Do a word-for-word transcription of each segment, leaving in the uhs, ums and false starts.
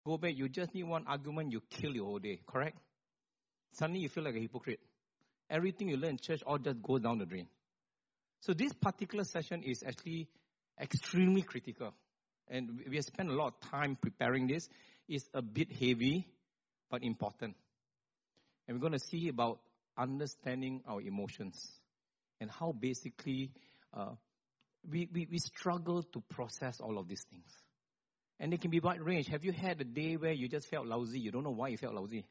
go back, you just need one argument, you kill your whole day, correct? Suddenly you feel like a hypocrite. Everything you learn in church all just goes down the drain. So this particular session is actually extremely critical. And we have spent a lot of time preparing this. It's a bit heavy, but important. And we're going to see about understanding our emotions and how basically uh, we, we, we struggle to process all of these things. And they can be wide range. Have you had a day where you just felt lousy? You don't know why you felt lousy.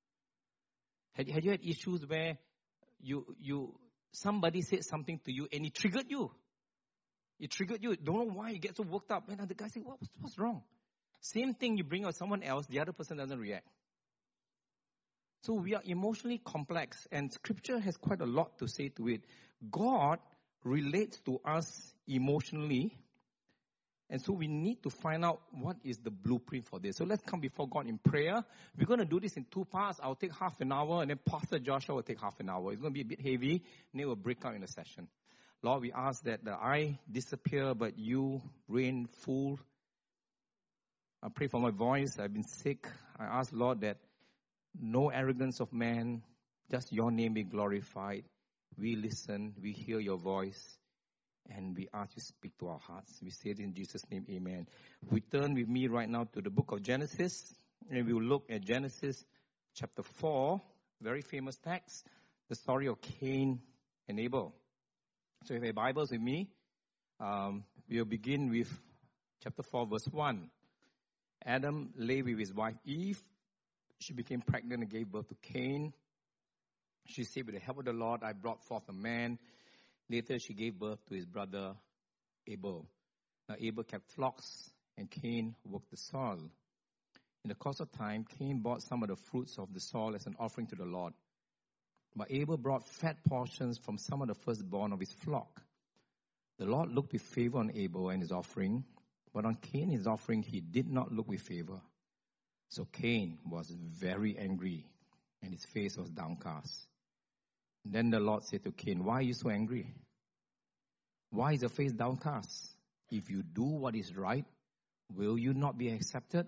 Had, had you had issues where you you somebody said something to you and it triggered you? It triggered you. Don't know why you get so worked up. And the guy said, what, what's wrong? Same thing you bring out someone else, the other person doesn't react. So we are emotionally complex, and Scripture has quite a lot to say to it. God relates to us emotionally, and so we need to find out what is the blueprint for this. So let's come before God in prayer. We're going to do this in two parts. I'll take half an hour, and then Pastor Joshua will take half an hour. It's going to be a bit heavy, and then we'll break out in a session. Lord, we ask that the I disappear, but you reign full. I pray for my voice. I've been sick. I ask, Lord, that no arrogance of man, just your name be glorified. We listen, we hear your voice, and we ask you to speak to our hearts. We say it in Jesus' name, amen. We turn with me right now to the book of Genesis, and we will look at Genesis chapter four, very famous text, the story of Cain and Abel. So if you have Bibles with me, um, we'll begin with chapter four, verse one. Adam lay with his wife Eve. She became pregnant and gave birth to Cain. She said, with the help of the Lord, I brought forth a man. Later, she gave birth to his brother Abel. Now, Abel kept flocks, and Cain worked the soil. In the course of time, Cain brought some of the fruits of the soil as an offering to the Lord. But Abel brought fat portions from some of the firstborn of his flock. The Lord looked with favor on Abel and his offering, but on Cain, his offering, he did not look with favor. So Cain was very angry, and his face was downcast. Then the Lord said to Cain, why are you so angry? Why is your face downcast? If you do what is right, will you not be accepted?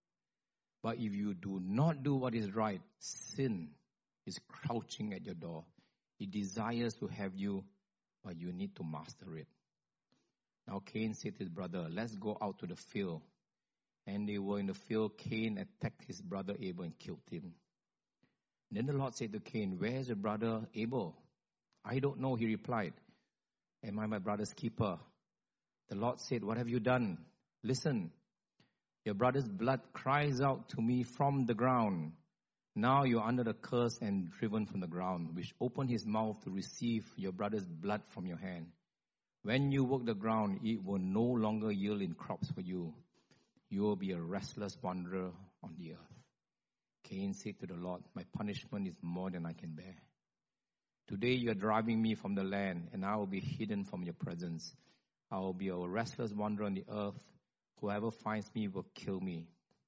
But if you do not do what is right, sin is crouching at your door. It desires to have you, but you need to master it. Now Cain said to his brother, let's go out to the field. And they were in the field. Cain attacked his brother Abel and killed him. Then the Lord said to Cain, where is your brother Abel? I don't know, he replied. Am I my brother's keeper? The Lord said, what have you done? Listen, your brother's blood cries out to me from the ground. Now you are under the curse and driven from the ground, which opened his mouth to receive your brother's blood from your hand. When you work the ground, it will no longer yield in crops for you. You will be a restless wanderer on the earth. Cain said to the Lord, my punishment is more than I can bear. Today you are driving me from the land, and I will be hidden from your presence. I will be a restless wanderer on the earth. Whoever finds me will kill me.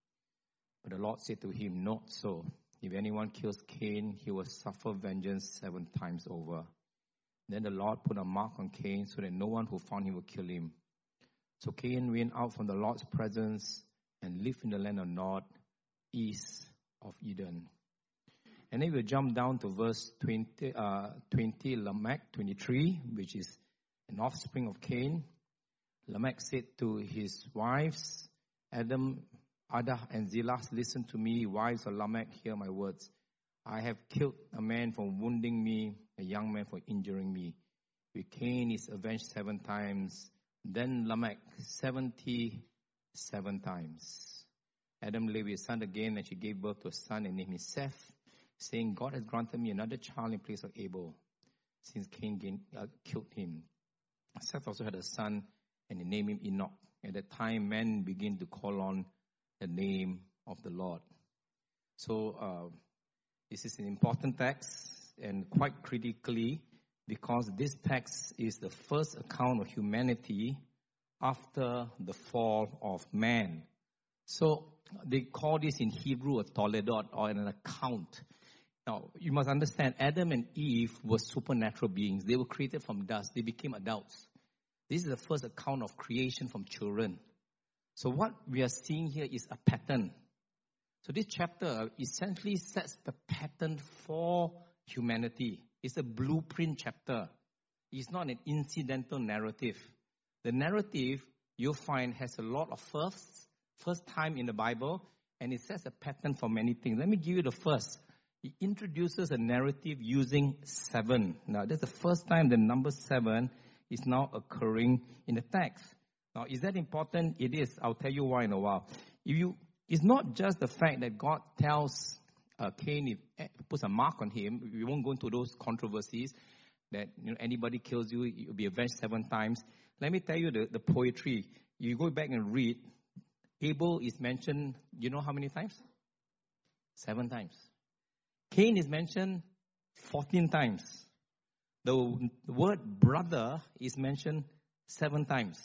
But the Lord said to him, not so. If anyone kills Cain, he will suffer vengeance seven times over. Then the Lord put a mark on Cain so that no one who found him would kill him. So Cain went out from the Lord's presence and lived in the land of Nod, east of Eden. And then we'll jump down to verse twenty, uh, twenty, Lamech, twenty-three, which is an offspring of Cain. Lamech said to his wives, Adam, Adah, and Zillah, listen to me, wives of Lamech, hear my words. I have killed a man for wounding me, a young man for injuring me. With Cain is avenged seven times. Then Lamech, seventy-seven times. Adam lay with his son again, and she gave birth to a son and named him Seth, saying, God has granted me another child in place of Abel, since Cain gained, uh, killed him. Seth also had a son, and they named him Enoch. At that time, men began to call on the name of the Lord. So, uh, this is an important text, and quite critically, because this text is the first account of humanity after the fall of man. So they call this in Hebrew a toledot, or an account. Now, you must understand, Adam and Eve were supernatural beings. They were created from dust. They became adults. This is the first account of creation from children. So what we are seeing here is a pattern. So this chapter essentially sets the pattern for humanity. It's a blueprint chapter. It's not an incidental narrative. The narrative, you'll find, has a lot of firsts, first time in the Bible, and it sets a pattern for many things. Let me give you the first. It introduces a narrative using seven. Now, that's the first time the number seven is now occurring in the text. Now, is that important? It is. I'll tell you why in a while. If you, it's not just the fact that God tells uh, Cain, if puts a mark on him. We won't go into those controversies that, you know, anybody kills you, you'll be avenged seven times. Let me tell you the, the poetry. You go back and read, Abel is mentioned, you know how many times? Seven times. Cain is mentioned fourteen times. The word brother is mentioned seven times.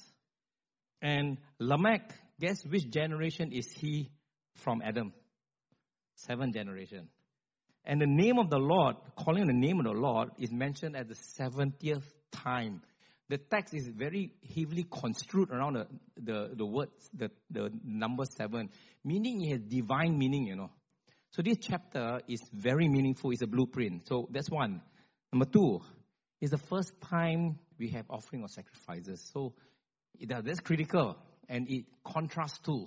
And Lamech, guess which generation is he from Adam? Seven generation. And the name of the Lord, calling the name of the Lord, is mentioned at the seventieth time. The text is very heavily construed around the, the, the words, the, the number seven, meaning it has divine meaning, you know. So this chapter is very meaningful. It's a blueprint. So that's one. Number two, it's the first time we have offering of sacrifices. So it, that's critical, and it contrasts to.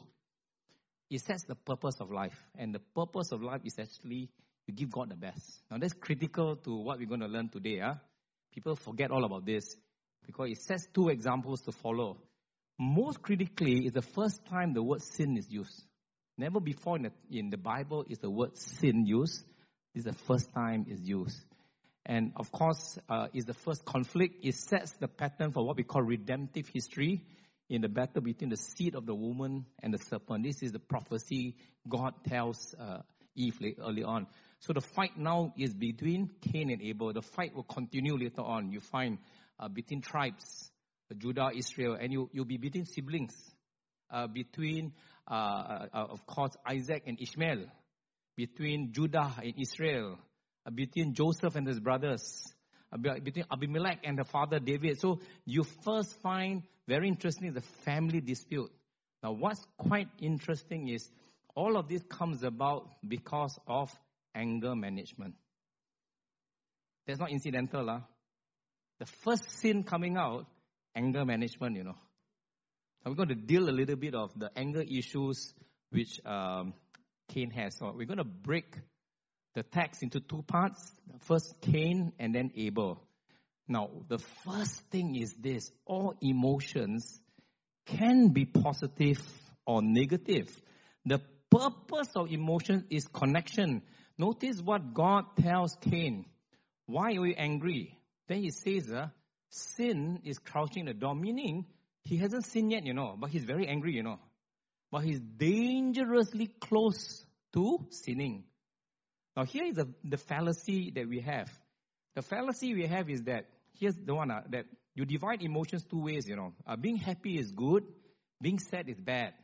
It sets the purpose of life, and the purpose of life is actually to give God the best. Now that's critical to what we're going to learn today. Huh? People forget all about this because it sets two examples to follow. Most critically, is the first time the word sin is used. Never before in the, in the Bible is the word sin used. This is the first time it's used. And of course, uh, is the first conflict. It sets the pattern for what we call redemptive history in the battle between the seed of the woman and the serpent. This is the prophecy God tells uh, Eve early on. So the fight now is between Cain and Abel. The fight will continue later on. You find uh, between tribes, Judah, Israel, and you, you'll be between siblings, uh, between, uh, uh, of course, Isaac and Ishmael, between Judah and Israel, uh, between Joseph and his brothers, uh, between Abimelech and the father David. So you first find, very interesting, the family dispute. Now what's quite interesting is all of this comes about because of anger management. That's not incidental. Huh? The first sin coming out, anger management, you know. So we're going to deal a little bit of the anger issues which um, Cain has. So we're going to break the text into two parts. First Cain and then Abel. Now, the first thing is this. All emotions can be positive or negative. The purpose of emotion is connection. Notice what God tells Cain. Why are you angry? Then he says, uh, sin is crouching at the door, meaning he hasn't sinned yet, you know, but he's very angry, you know. But he's dangerously close to sinning. Now here is the, the fallacy that we have. The fallacy we have is that, here's the one, uh, that you divide emotions two ways, you know. Uh, being happy is good, being sad is bad.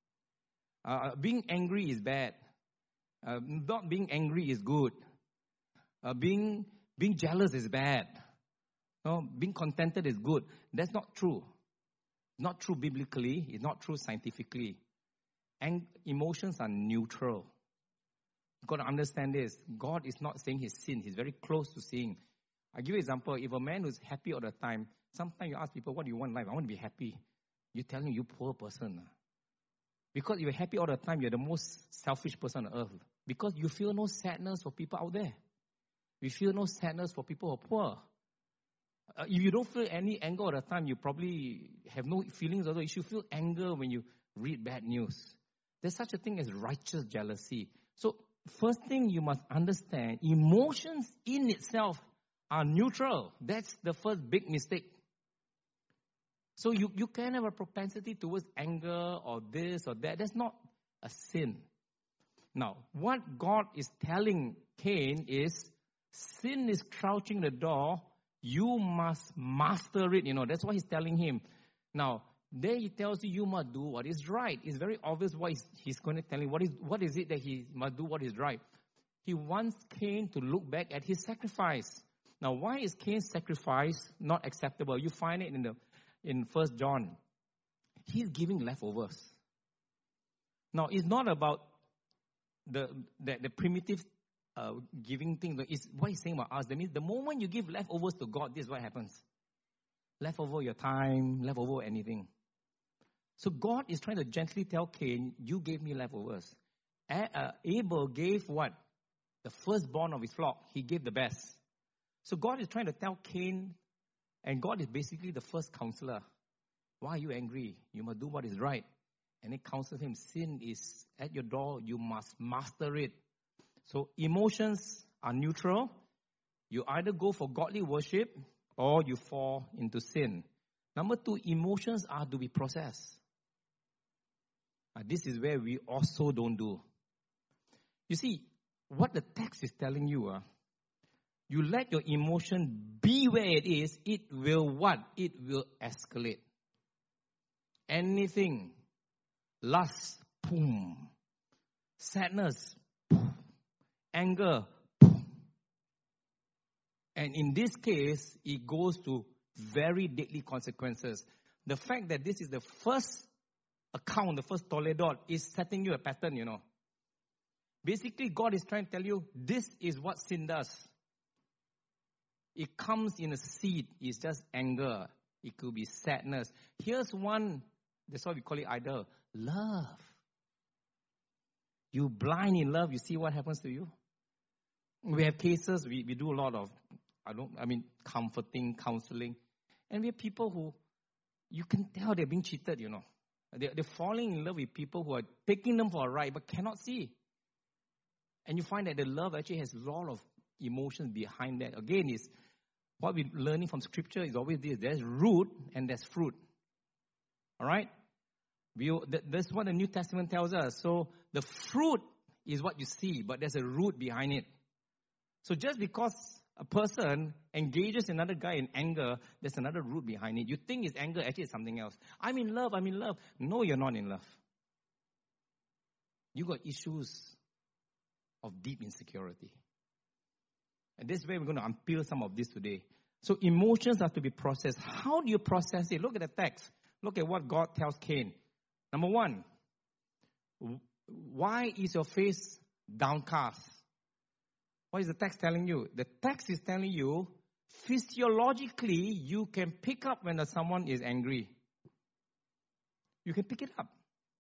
Uh, being angry is bad. Uh, not being angry is good. Uh, being being jealous is bad. No, being contented is good. That's not true. Not true biblically. It's not true scientifically. And emotions are neutral. You've got to understand this. God is not saying he's sin. He's very close to saying. I'll give you an example. If a man who's happy all the time, sometimes you ask people, what do you want in life? I want to be happy. You're telling you poor person. Because you're happy all the time, you're the most selfish person on earth. Because you feel no sadness for people out there. You feel no sadness for people who are poor. Uh, if you don't feel any anger all the time, you probably have no feelings. Although you should feel anger when you read bad news. There's such a thing as righteous jealousy. So first thing you must understand, emotions in itself are neutral. That's the first big mistake. So you, you can have a propensity towards anger or this or that. That's not a sin. Now, what God is telling Cain is, sin is crouching the door. You must master it. You know, that's what he's telling him. Now, there he tells you, you must do what is right. It's very obvious what he's, he's going to tell you. What is, what is it that he must do what is right? He wants Cain to look back at his sacrifice. Now, why is Cain's sacrifice not acceptable? You find it in the in First John. He's giving leftovers. Now, it's not about the, the, the primitive uh, giving thing is what he's saying about us. That means the moment you give leftovers to God, this is what happens. Leftover your time, leftover anything. So God is trying to gently tell Cain, you gave me leftovers. A- uh, Abel gave what? The firstborn of his flock. He gave the best. So God is trying to tell Cain, and God is basically the first counselor. Why are you angry? You must do what is right. And he counsels him, sin is at your door. You must master it. So emotions are neutral. You either go for godly worship or you fall into sin. Number two, emotions are to be processed. Uh, this is where we also don't do. You see, what the text is telling you, uh, you let your emotion be where it is, it will what? It will escalate. Anything. Lust, boom. Sadness, boom. Anger, boom. And in this case, it goes to very deadly consequences. The fact that this is the first account, the first Toledot, is setting you a pattern, you know. Basically, God is trying to tell you, this is what sin does. It comes in a seed. It's just anger. It could be sadness. Here's one, that's why we call it either love. You blind in love, you see what happens to you? We have cases, we, we do a lot of, I don't, I mean, comforting, counseling. And we have people who, you can tell they're being cheated, you know. They're, they're falling in love with people who are taking them for a ride but cannot see. And you find that the love actually has a lot of emotions behind that. Again, is what we're learning from Scripture is always this. There's root and there's fruit. All right? We, that's what the New Testament tells us. So the fruit is what you see, but there's a root behind it. So just because a person engages another guy in anger, there's another root behind it. You think it's anger, actually it's something else. I'm in love, I'm in love. No, you're not in love. You got issues of deep insecurity. And this is where we're going to unpeel some of this today. So emotions have to be processed. How do you process it? Look at the text. Look at what God tells Cain. Number one, why is your face downcast? What is the text telling you? The text is telling you, physiologically, you can pick up when someone is angry. You can pick it up.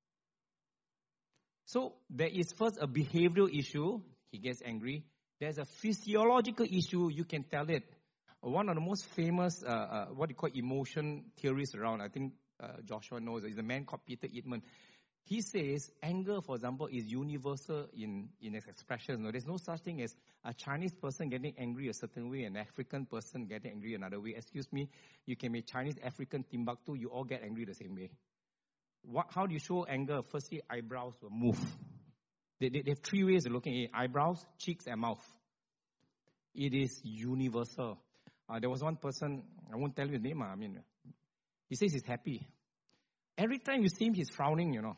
So there is first a behavioral issue. He gets angry. There's a physiological issue. You can tell it. One of the most famous, uh, uh, what you call emotion theories around, I think uh, Joshua knows, is a man called Peter Eatman. He says anger, for example, is universal in, in its expression. No, there's no such thing as a Chinese person getting angry a certain way, an African person getting angry another way. Excuse me, you can be Chinese, African, Timbuktu, you all get angry the same way. What, how do you show anger? Firstly, eyebrows will move. They, they, they have three ways of looking at it. Eyebrows, cheeks, and mouth. It is universal. Uh, there was one person, I won't tell you his name, I mean, he says he's happy. Every time you see him, he's frowning, you know.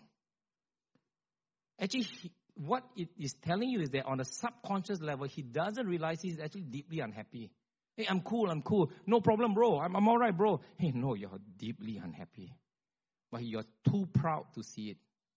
Actually, he, what it is telling you is that on a subconscious level, he doesn't realize he's actually deeply unhappy. Hey, I'm cool, I'm cool. No problem, bro. I'm, I'm all right, bro. Hey, no, you're deeply unhappy. But you're too proud to see it.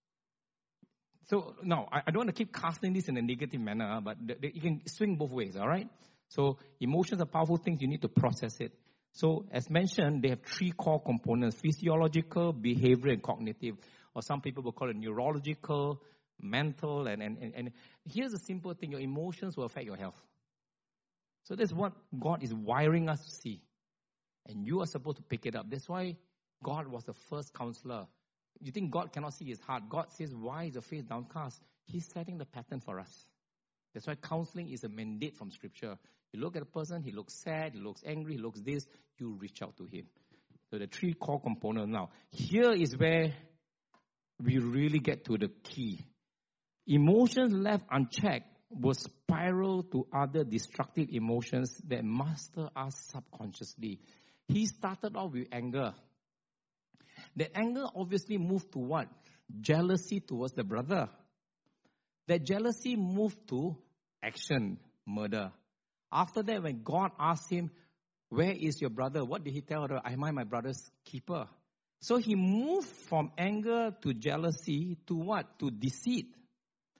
So, no, I, I don't want to keep casting this in a negative manner, but the, the, you can swing both ways, all right? So, emotions are powerful things. You need to process it. So, as mentioned, they have three core components: physiological, behavioral, and cognitive. Or some people will call it neurological, mental, and, and, and, and here's a simple thing. Your emotions will affect your health. So that's what God is wiring us to see. And you are supposed to pick it up. That's why God was the first counselor. You think God cannot see his heart. God says, why is your face downcast? He's setting the pattern for us. That's why counseling is a mandate from Scripture. You look at a person, he looks sad, he looks angry, he looks this, you reach out to him. So the three core components now. Here is where we really get to the key. Emotions left unchecked will spiral to other destructive emotions that master us subconsciously. He started off with anger. That anger obviously moved to what? Jealousy towards the brother. That jealousy moved to action, murder. After that, when God asked him, where is your brother? What did he tell her? I am my brother's keeper. So he moved from anger to jealousy to what? To deceit.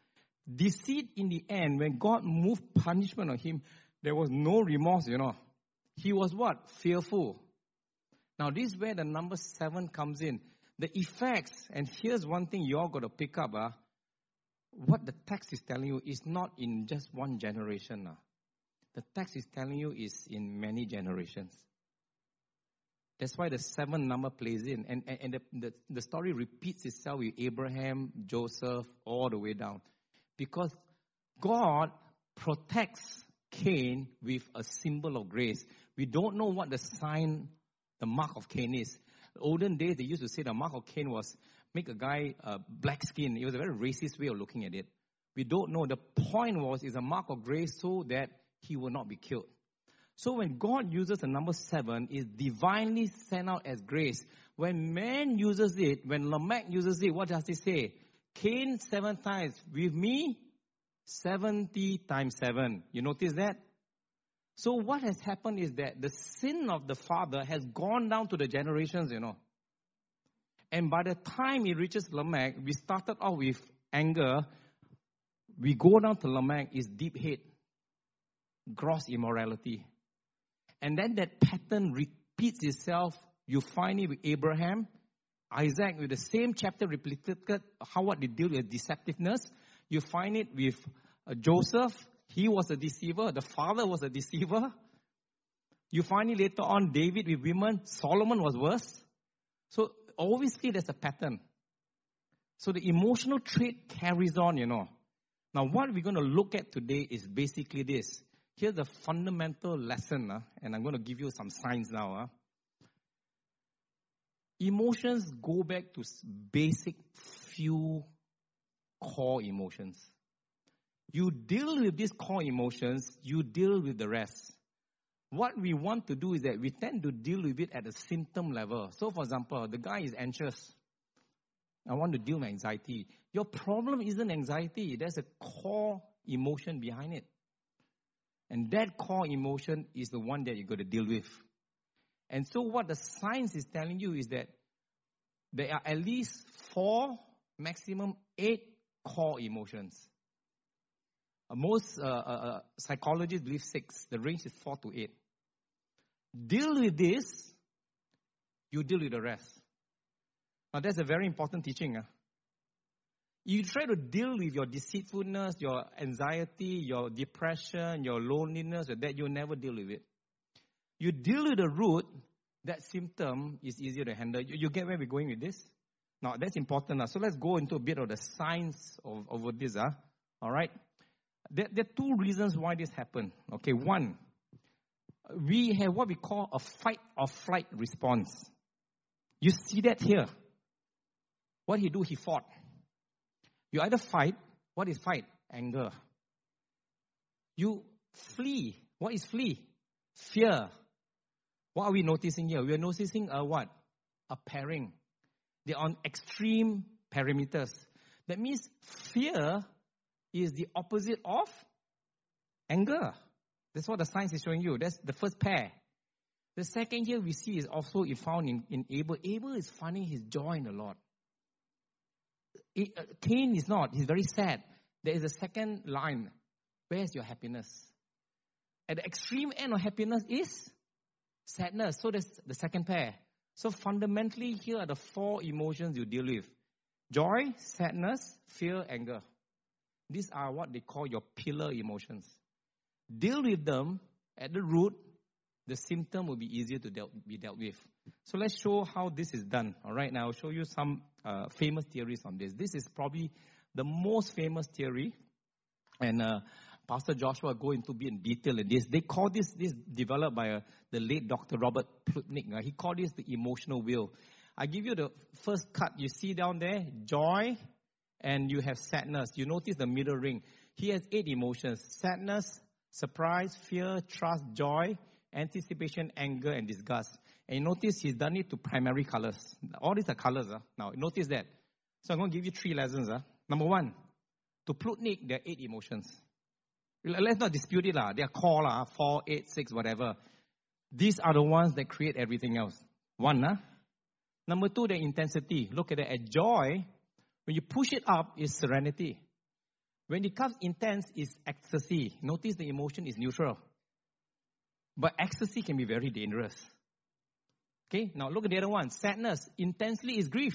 Deceit in the end, when God moved punishment on him, there was no remorse, you know. He was what? Fearful. Now, this is where the number seven comes in. The effects, and here's one thing you all got to pick up. Uh, what the text is telling you is not in just one generation. Uh. The text is telling you is in many generations. That's why the seven number plays in. And, and, and the, the, the story repeats itself with Abraham, Joseph, all the way down. Because God protects Cain with a symbol of grace. We don't know what the sign, the mark of Cain is. The olden days, they used to say the mark of Cain was make a guy uh, black skin. It was a very racist way of looking at it. We don't know. The point was, it's a mark of grace so that he will not be killed. So when God uses the number seven, it's divinely sent out as grace. When man uses it, when Lamech uses it, what does he say? Cain seven times, with me, seventy times seven. You notice that? So what has happened is that the sin of the father has gone down to the generations, you know. And by the time it reaches Lamech, we started off with anger. We go down to Lamech is deep hate, gross immorality. And then that pattern repeats itself. You find it with Abraham, Isaac, with the same chapter repeated, how what they deal with deceptiveness. You find it with uh, Joseph. He was a deceiver. The father was a deceiver. You find it later on, David with women. Solomon was worse. So obviously there's a pattern. So the emotional trait carries on, you know. Now what we're going to look at today is basically this. Here's the fundamental lesson, uh, and I'm going to give you some signs now. Uh. Emotions go back to basic few core emotions. You deal with these core emotions, you deal with the rest. What we want to do is that we tend to deal with it at a symptom level. So for example, the guy is anxious. I want to deal with anxiety. Your problem isn't anxiety. There's a core emotion behind it. And that core emotion is the one that you're going to deal with. And so what the science is telling you is that there are at least four, maximum eight core emotions. Uh, most uh, uh, psychologists believe six. The range is four to eight. Deal with this, you deal with the rest. Now that's a very important teaching. Huh? You try to deal with your deceitfulness, your anxiety, your depression, your loneliness, or that, you'll never deal with it. You deal with the root, that symptom is easier to handle. You, you get where we're going with this? Now, that's important. Uh. So let's go into a bit of the science of, of this. Uh. All right? There, there are two reasons why this happened. Okay, one, we have what we call a fight or flight response. You see that here. What he do, he fought. You either fight. What is fight? Anger. You flee. What is flee? Fear. What are we noticing here? We are noticing a what? A pairing. They are on extreme parameters. That means fear is the opposite of anger. That's what the science is showing you. That's the first pair. The second here we see is also found in, in Abel. Abel is finding his joy in the Lord. It, uh, Cain is not. He's very sad. There is a second line. Where's your happiness? At the extreme end of happiness is sadness. So that's the second pair. So fundamentally, here are the four emotions you deal with. Joy, sadness, fear, anger. These are what they call your pillar emotions. Deal with them at the root. The symptom will be easier to dealt, be dealt with. So let's show how this is done. All right, now I'll show you some uh, famous theories on this. This is probably the most famous theory. And uh, Pastor Joshua go into bit in detail in this. They call this, this developed by uh, the late Doctor Robert Plutnik. Uh, he called this the emotional will. I give you the first cut. You see down there, joy, and you have sadness. You notice the middle ring. He has eight emotions. Sadness, surprise, fear, trust, joy, anticipation, anger, and disgust. And you notice he's done it to primary colors. All these are colors. Uh. Now, notice that. So I'm going to give you three lessons. Uh. Number one, to Plutnik, there are eight emotions. Let's not dispute it. Uh. They are core, uh, four, eight, six, whatever. These are the ones that create everything else. One. Uh. Number two, the intensity. Look at it. At joy, when you push it up, is serenity. When it becomes intense, it's ecstasy. Notice the emotion is neutral. But ecstasy can be very dangerous. Okay, now look at the other one. Sadness. Intensely is grief.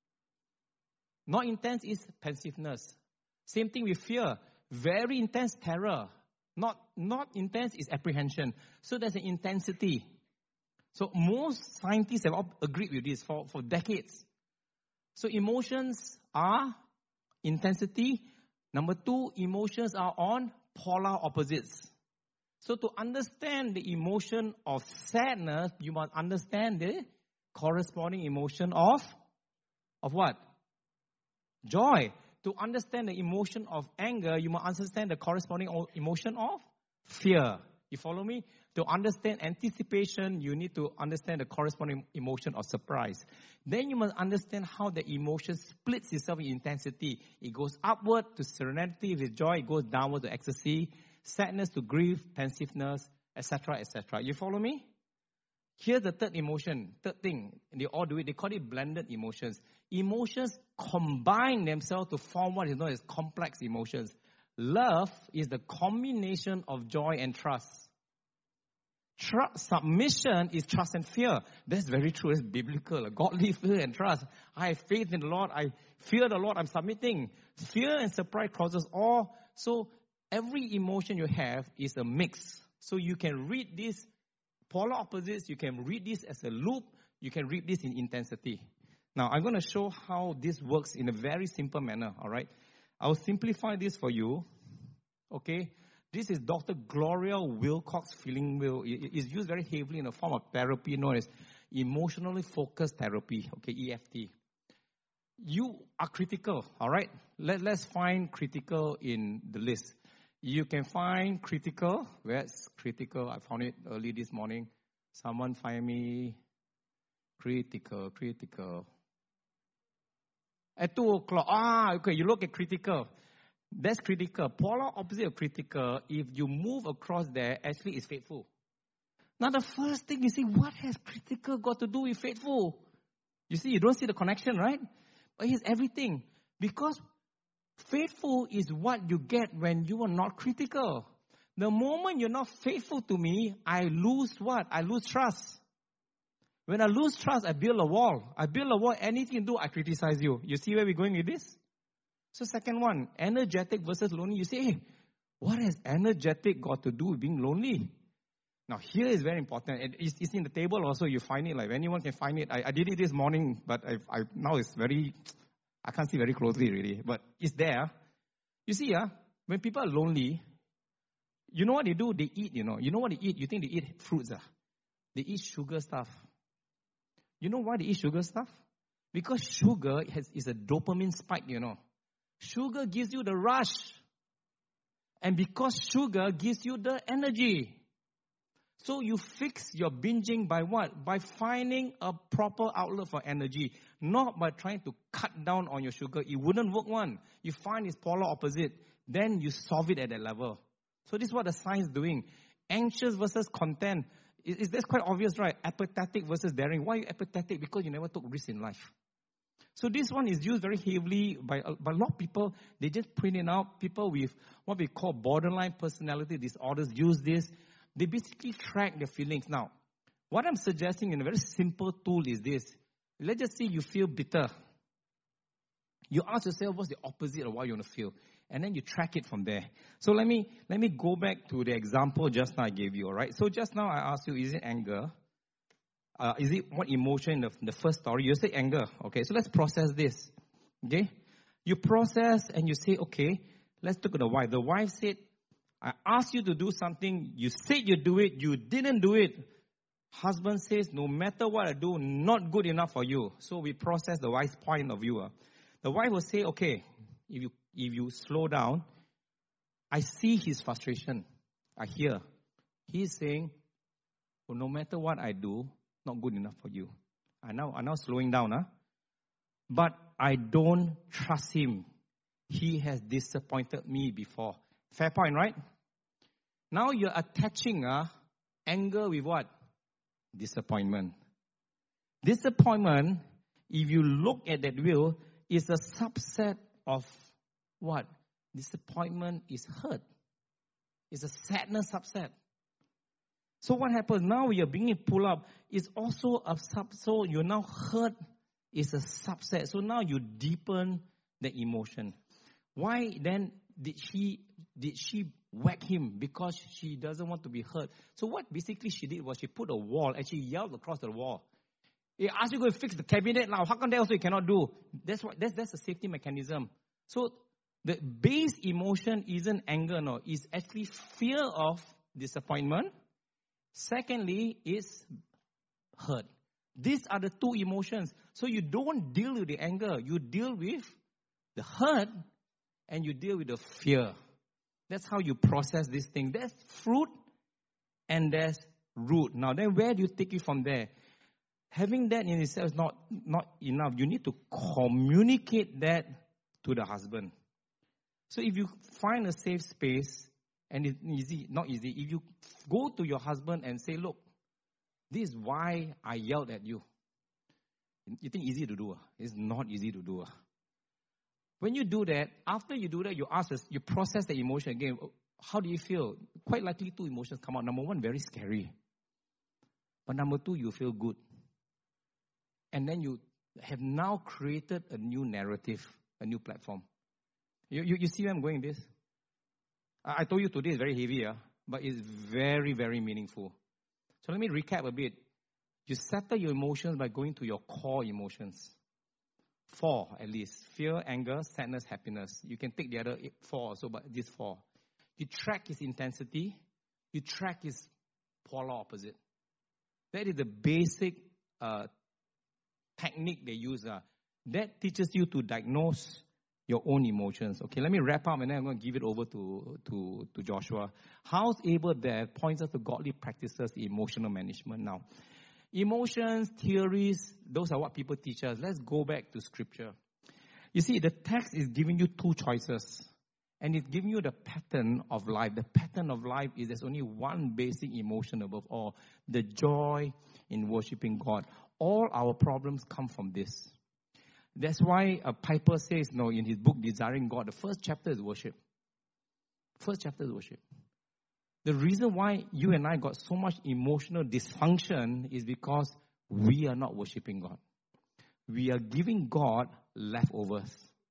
Not intense is pensiveness. Same thing with fear. Very intense terror. Not, not intense is apprehension. So there's an intensity. So most scientists have all agreed with this for, for decades. So emotions are intensity. Number two, emotions are on polar opposites. So to understand the emotion of sadness, you must understand the corresponding emotion of, of what? Joy. To understand the emotion of anger, you must understand the corresponding emotion of fear. You follow me? To understand anticipation, you need to understand the corresponding emotion of surprise. Then you must understand how the emotion splits itself in intensity. It goes upward to serenity with joy. It goes downward to ecstasy, sadness to grief, pensiveness, et cetera, et cetera. You follow me? Here's the third emotion, third thing. They all do it. They call it blended emotions. Emotions combine themselves to form what is known as complex emotions. Love is the combination of joy and trust. Trust, submission is trust and fear. That's very true. It's biblical. Godly fear and trust. I have faith in the Lord. I fear the Lord. I'm submitting. Fear and surprise crosses all. So every emotion you have is a mix. So you can read this polar opposites. You can read this as a loop. You can read this in intensity. Now, I'm going to show how this works in a very simple manner, all right? I'll simplify this for you, okay? This is Doctor Gloria Wilcox feeling wheel. It is used very heavily in a form of therapy known as emotionally focused therapy, okay, E F T. You are critical, all right? Let, let's find critical in the list. You can find critical. Where's critical? I found it early this morning. Someone find me critical, critical. At two o'clock. Ah, okay, you look at critical. That's critical. Polar opposite of critical, if you move across there, actually is faithful. Now the first thing you see, what has critical got to do with faithful? You see, you don't see the connection, right? But here's everything. Because faithful is what you get when you are not critical. The moment you're not faithful to me, I lose what? I lose trust. When I lose trust, I build a wall. I build a wall, anything you do, I criticize you. You see where we're going with this? So second one, energetic versus lonely. You say, hey, what has energetic got to do with being lonely? Now here is very important. It's, it's in the table also. You find it, like anyone can find it. I, I did it this morning, but I, I now it's very, I can't see very closely really, but it's there. You see, uh, when people are lonely, you know what they do? They eat, you know. You know what they eat? You think they eat fruits? Uh? They eat sugar stuff. You know why they eat sugar stuff? Because sugar has, is a dopamine spike, you know. Sugar gives you the rush. And because sugar gives you the energy. So you fix your binging by what? By finding a proper outlet for energy. Not by trying to cut down on your sugar. It wouldn't work one. You find it's polar opposite. Then you solve it at that level. So this is what the science is doing. Anxious versus content. Is this quite obvious, right? Apathetic versus daring. Why are you apathetic? Because you never took risks in life. So this one is used very heavily by, by a lot of people. They just print it out. People with what we call borderline personality disorders use this. They basically track their feelings. Now, what I'm suggesting in a very simple tool is this. Let's just say you feel bitter. You ask yourself, what's the opposite of what you want to feel? And then you track it from there. So let me let me go back to the example just now I gave you, all right? So just now I asked you, is it anger? Uh, is it what emotion in the, the first story? You say anger. Okay, so let's process this. Okay? You process and you say, okay, let's look at the wife. The wife said, I asked you to do something. You said you do it. You didn't do it. Husband says, no matter what I do, not good enough for you. So we process the wife's point of view. Uh. The wife will say, okay, if you if you slow down, I see his frustration. I hear. He's saying, well, no matter what I do, not good enough for you. I now I'm now slowing down, huh? But I don't trust him. He has disappointed me before. Fair point, right? Now you're attaching uh, anger with what? Disappointment. Disappointment, if you look at that wheel, is a subset of what? disappointment is hurt. It's a sadness subset. So what happens now? You're being pulled up. It's also a sub. So you're now hurt. Is a subset. So now you deepen the emotion. Why then did she did she whack him? Because she doesn't want to be hurt. So what basically she did was she put a wall and she yelled across the wall. He asked you to go fix the cabinet now. How come that also you cannot do? That's what that's that's a safety mechanism. So the base emotion isn't anger, no, it's actually fear of disappointment. Secondly, is hurt. These are the two emotions. So you don't deal with the anger. You deal with the hurt and you deal with the fear. That's how you process this thing. There's fruit and there's root. Now then where do you take it from there? Having that in itself is not, not enough. You need to communicate that to the husband. So if you find a safe space, and it's easy, not easy, if you go to your husband and say, look, this is why I yelled at you. You think easy to do? It's not easy to do. When you do that, after you do that, you ask us, you process the emotion again. How do you feel? Quite likely two emotions come out. Number one, very scary. But number two, you feel good. And then you have now created a new narrative, a new platform. You, you, you see where I'm going with this? I, I told you today is very heavy, uh, but it's very, very meaningful. So let me recap a bit. You settle your emotions by going to your core emotions. Four, at least. Fear, anger, sadness, happiness. You can take the other eight, four also, but these four. You track its intensity. You track its polar opposite. That is the basic uh, technique they use. Uh. That teaches you to diagnose your own emotions. Okay, let me wrap up and then I'm going to give it over to, to, to Joshua. How's Abel there points us to godly practices, emotional management now. Emotions, theories, those are what people teach us. Let's go back to scripture. You see, the text is giving you two choices. And it's giving you the pattern of life. The pattern of life is there's only one basic emotion above all. The joy in worshiping God. All our problems come from this. That's why a Piper says, no, in his book, Desiring God, the first chapter is worship. First chapter is worship. The reason why you and I got so much emotional dysfunction is because we are not worshiping God. We are giving God leftovers.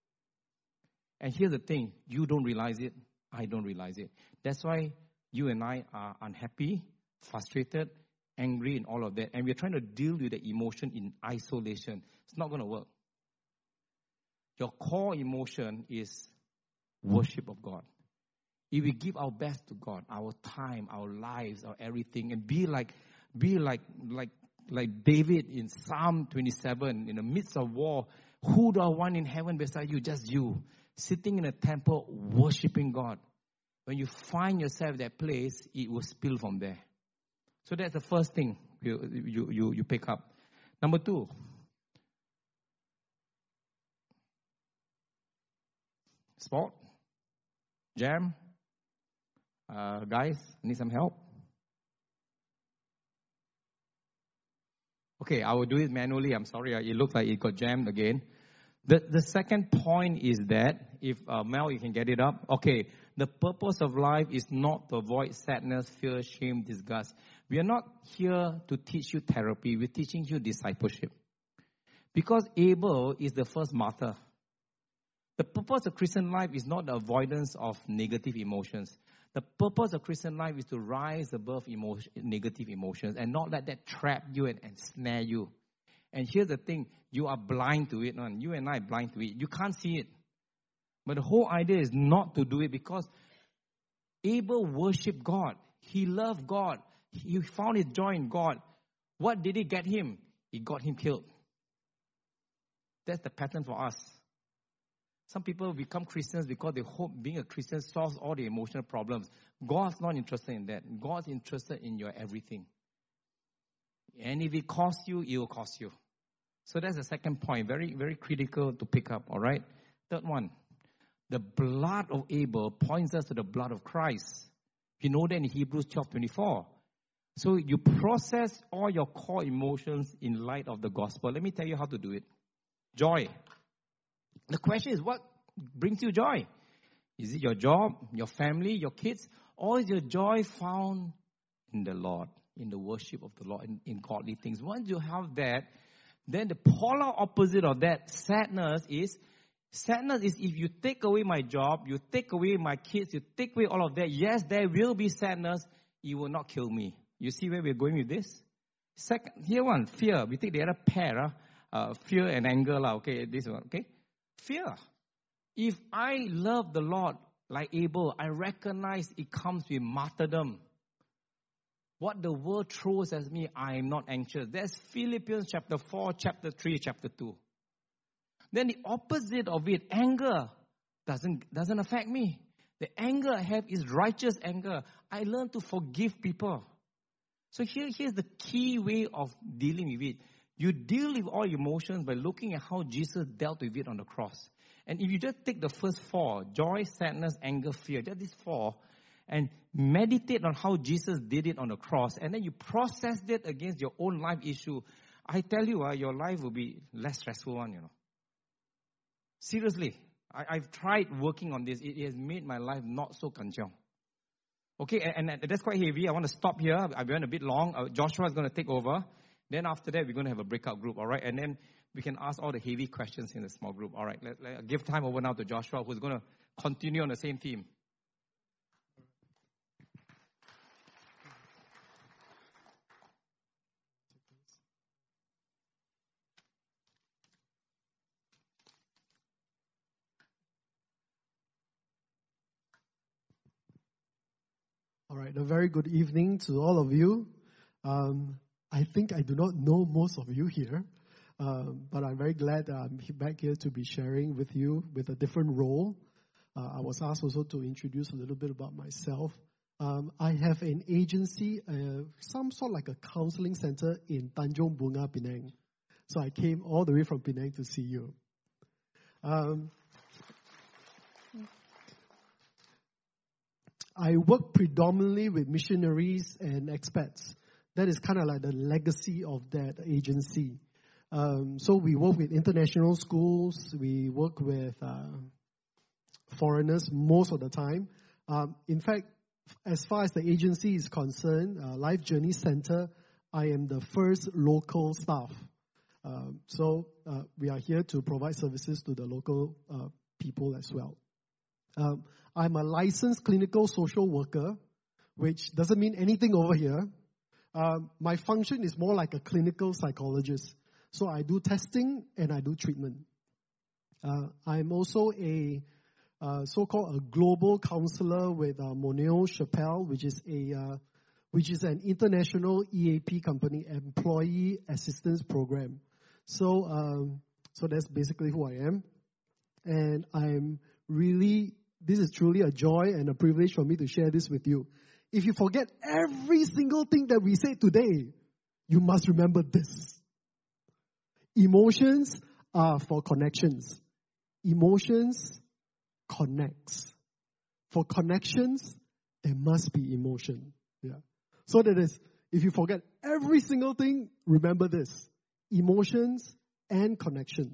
And here's the thing, you don't realize it, I don't realize it. That's why you and I are unhappy, frustrated, angry, and all of that. And we're trying to deal with the emotion in isolation. It's not going to work. Your core emotion is worship of God. If we give our best to God, our time, our lives, our everything, and be like, be like, like, like David in Psalm twenty-seven, in the midst of war, who do I want in heaven beside you? Just you, sitting in a temple, worshiping God. When you find yourself that place, it will spill from there. So that's the first thing you you you, you pick up. Number two. Sport, jam, uh, guys, need some help? Okay, I will do it manually. I'm sorry, it looks like it got jammed again. The the second point is that, if uh, Mel, you can get it up. Okay, the purpose of life is not to avoid sadness, fear, shame, disgust. We are not here to teach you therapy. We're teaching you discipleship. Because Abel is the first martyr. The purpose of Christian life is not the avoidance of negative emotions. The purpose of Christian life is to rise above emotion, negative emotions and not let that trap you and, and snare you. And here's the thing, you are blind to it. Man. You and I are blind to it. You can't see it. But the whole idea is not to do it because Abel worshiped God. He loved God. He found his joy in God. What did it get him? It got him killed. That's the pattern for us. Some people become Christians because they hope being a Christian solves all the emotional problems. God's not interested in that. God's interested in your everything. And if it costs you, it will cost you. So that's the second point. Very, very critical to pick up, all right? Third one. The blood of Abel points us to the blood of Christ. You know that in Hebrews twelve twenty-four. So you process all your core emotions in light of the gospel. Let me tell you how to do it. Joy. The question is, what brings you joy? Is it your job, your family, your kids? Or is your joy found in the Lord, in the worship of the Lord, in, in godly things? Once you have that, then the polar opposite of that, sadness is, sadness is if you take away my job, you take away my kids, you take away all of that, yes, there will be sadness, it will not kill me. You see where we're going with this? Second, here one, fear. We take the other pair, uh, uh, fear and anger, lah. Okay, this one, okay? Fear. If I love the Lord like Abel, I recognize it comes with martyrdom. What the world throws at me, I am not anxious. That's Philippians chapter four, chapter three, chapter two. Then the opposite of it, anger, doesn't, doesn't affect me. The anger I have is righteous anger. I learn to forgive people. So here, here's the key way of dealing with it. You deal with all emotions by looking at how Jesus dealt with it on the cross. And if you just take the first four, joy, sadness, anger, fear, just these four, and meditate on how Jesus did it on the cross, and then you process that against your own life issue, I tell you, uh, your life will be less stressful one, you know. Seriously, I, I've tried working on this. It, it has made my life not so kanchiong. Okay, and, and that's quite heavy. I want to stop here. I went a bit long. Uh, Joshua is going to take over. Then after that, we're going to have a breakout group, all right? And then we can ask all the heavy questions in the small group, all right? Let, let, give time over now to Joshua, who's going to continue on the same theme. All right, a very good evening to all of you. Um, I think I do not know most of you here, um, but I'm very glad that I'm back here to be sharing with you with a different role. Uh, I was asked also to introduce a little bit about myself. Um, I have an agency, uh, some sort of like a counseling center in Tanjung Bunga, Penang. So I came all the way from Penang to see you. Um, I work predominantly with missionaries and expats. That is kind of like the legacy of that agency. Um, so we work with international schools. We work with uh, foreigners most of the time. Um, in fact, as far as the agency is concerned, uh, Life Journey Center, I am the first local staff. Um, so uh, we are here to provide services to the local uh, people as well. Um, I'm a licensed clinical social worker, which doesn't mean anything over here. Um, my function is more like a clinical psychologist. So I do testing and I do treatment. Uh, I'm also a uh, so-called a global counselor with uh, Moneo Chappelle, which is a uh, which is an international E A P company, Employee Assistance Program. So um, so that's basically who I am, and I'm really. This is truly a joy and a privilege for me to share this with you. If you forget every single thing that we say today, you must remember this. Emotions are for connections. Emotions connects. For connections, there must be emotion. Yeah. So that is, if you forget every single thing, remember this. Emotions and connection.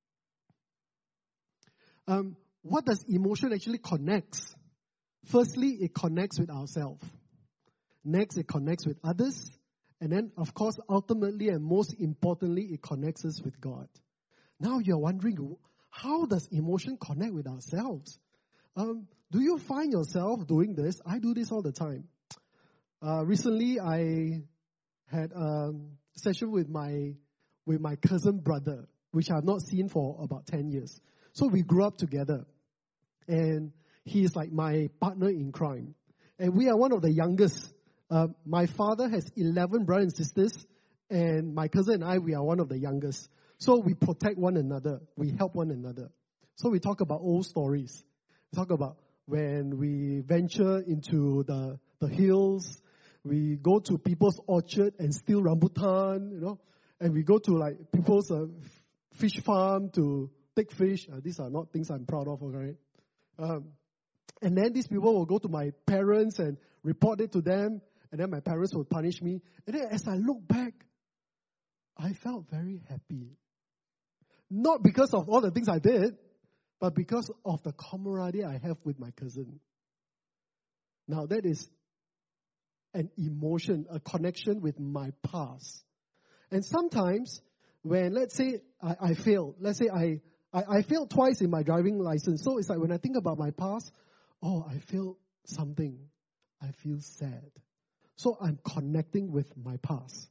Um, What does emotion actually connect? Firstly, it connects with ourselves. Next, it connects with others. And then, of course, ultimately and most importantly, it connects us with God. Now you're wondering, how does emotion connect with ourselves? Um, do you find yourself doing this? I do this all the time. Uh, recently, I had a session with my with my cousin brother, which I have not seen for about ten years. So we grew up together. And he is like my partner in crime. And we are one of the youngest. Uh, my father has eleven brothers and sisters. And my cousin and I, we are one of the youngest. So we protect one another. We help one another. So we talk about old stories. We talk about when we venture into the, the hills. We go to people's orchard and steal rambutan, you know. And we go to like people's uh, fish farm to take fish. Uh, these are not things I'm proud of, okay? Um, and then these people will go to my parents and report it to them, and then my parents will punish me. And then as I look back, I felt very happy. Not because of all the things I did, but because of the camaraderie I have with my cousin. Now that is an emotion, a connection with my past. And sometimes when, let's say, I, I fail, let's say I, I, I failed twice in my driving license. So it's like when I think about my past, oh, I failed something, I feel sad. So I'm connecting with my past.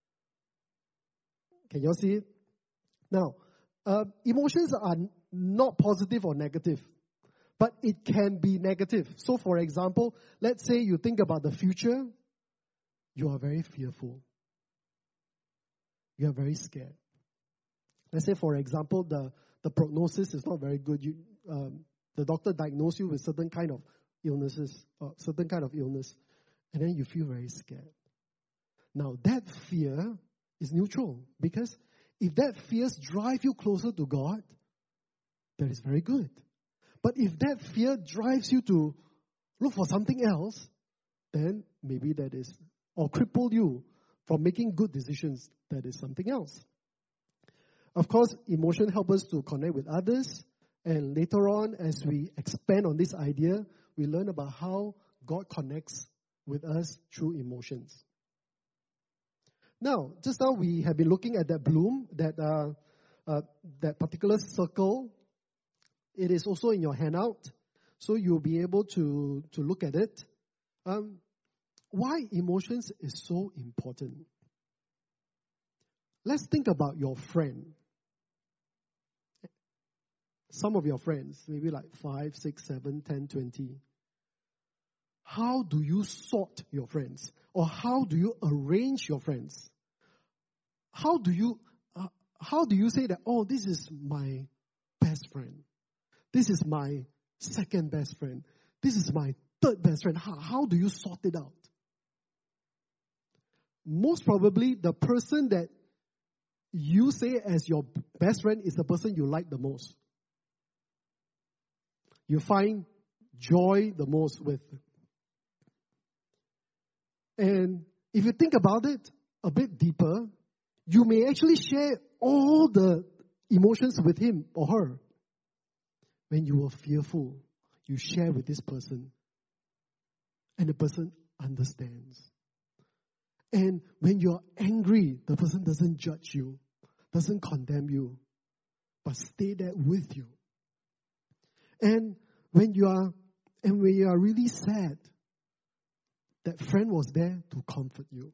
Can you all see it? Now, uh, emotions are not positive or negative, but it can be negative. So for example, let's say you think about the future, you are very fearful. You are very scared. Let's say, for example, the, the prognosis is not very good. You, um, the doctor diagnosed you with certain kind of illnesses, uh, certain kind of illness, and then you feel very scared. Now, that fear is neutral, because if that fear drives you closer to God, that is very good. But if that fear drives you to look for something else, then maybe that is, or cripple you from making good decisions, that is something else. Of course, emotion helps us to connect with others. And later on, as we expand on this idea, we learn about how God connects with us through emotions. Now, just now we have been looking at that bloom, that uh, uh, that particular circle. It is also in your handout, so you'll be able to, to look at it. Um, why emotions is so important? Let's think about your friend. Some of your friends, maybe like five, six, seven, ten, twenty. How do you sort your friends? Or how do you arrange your friends? How do you, uh, how do you say that, oh, this is my best friend? This is my second best friend. This is my third best friend. How, how do you sort it out? Most probably, the person that you say as your best friend is the person you like the most. You find joy the most with. And if you think about it a bit deeper, you may actually share all the emotions with him or her. When you were fearful, you share with this person, and the person understands. And when you're angry, the person doesn't judge you, doesn't condemn you, but stay there with you. And when you are, and when you are really sad, that friend was there to comfort you.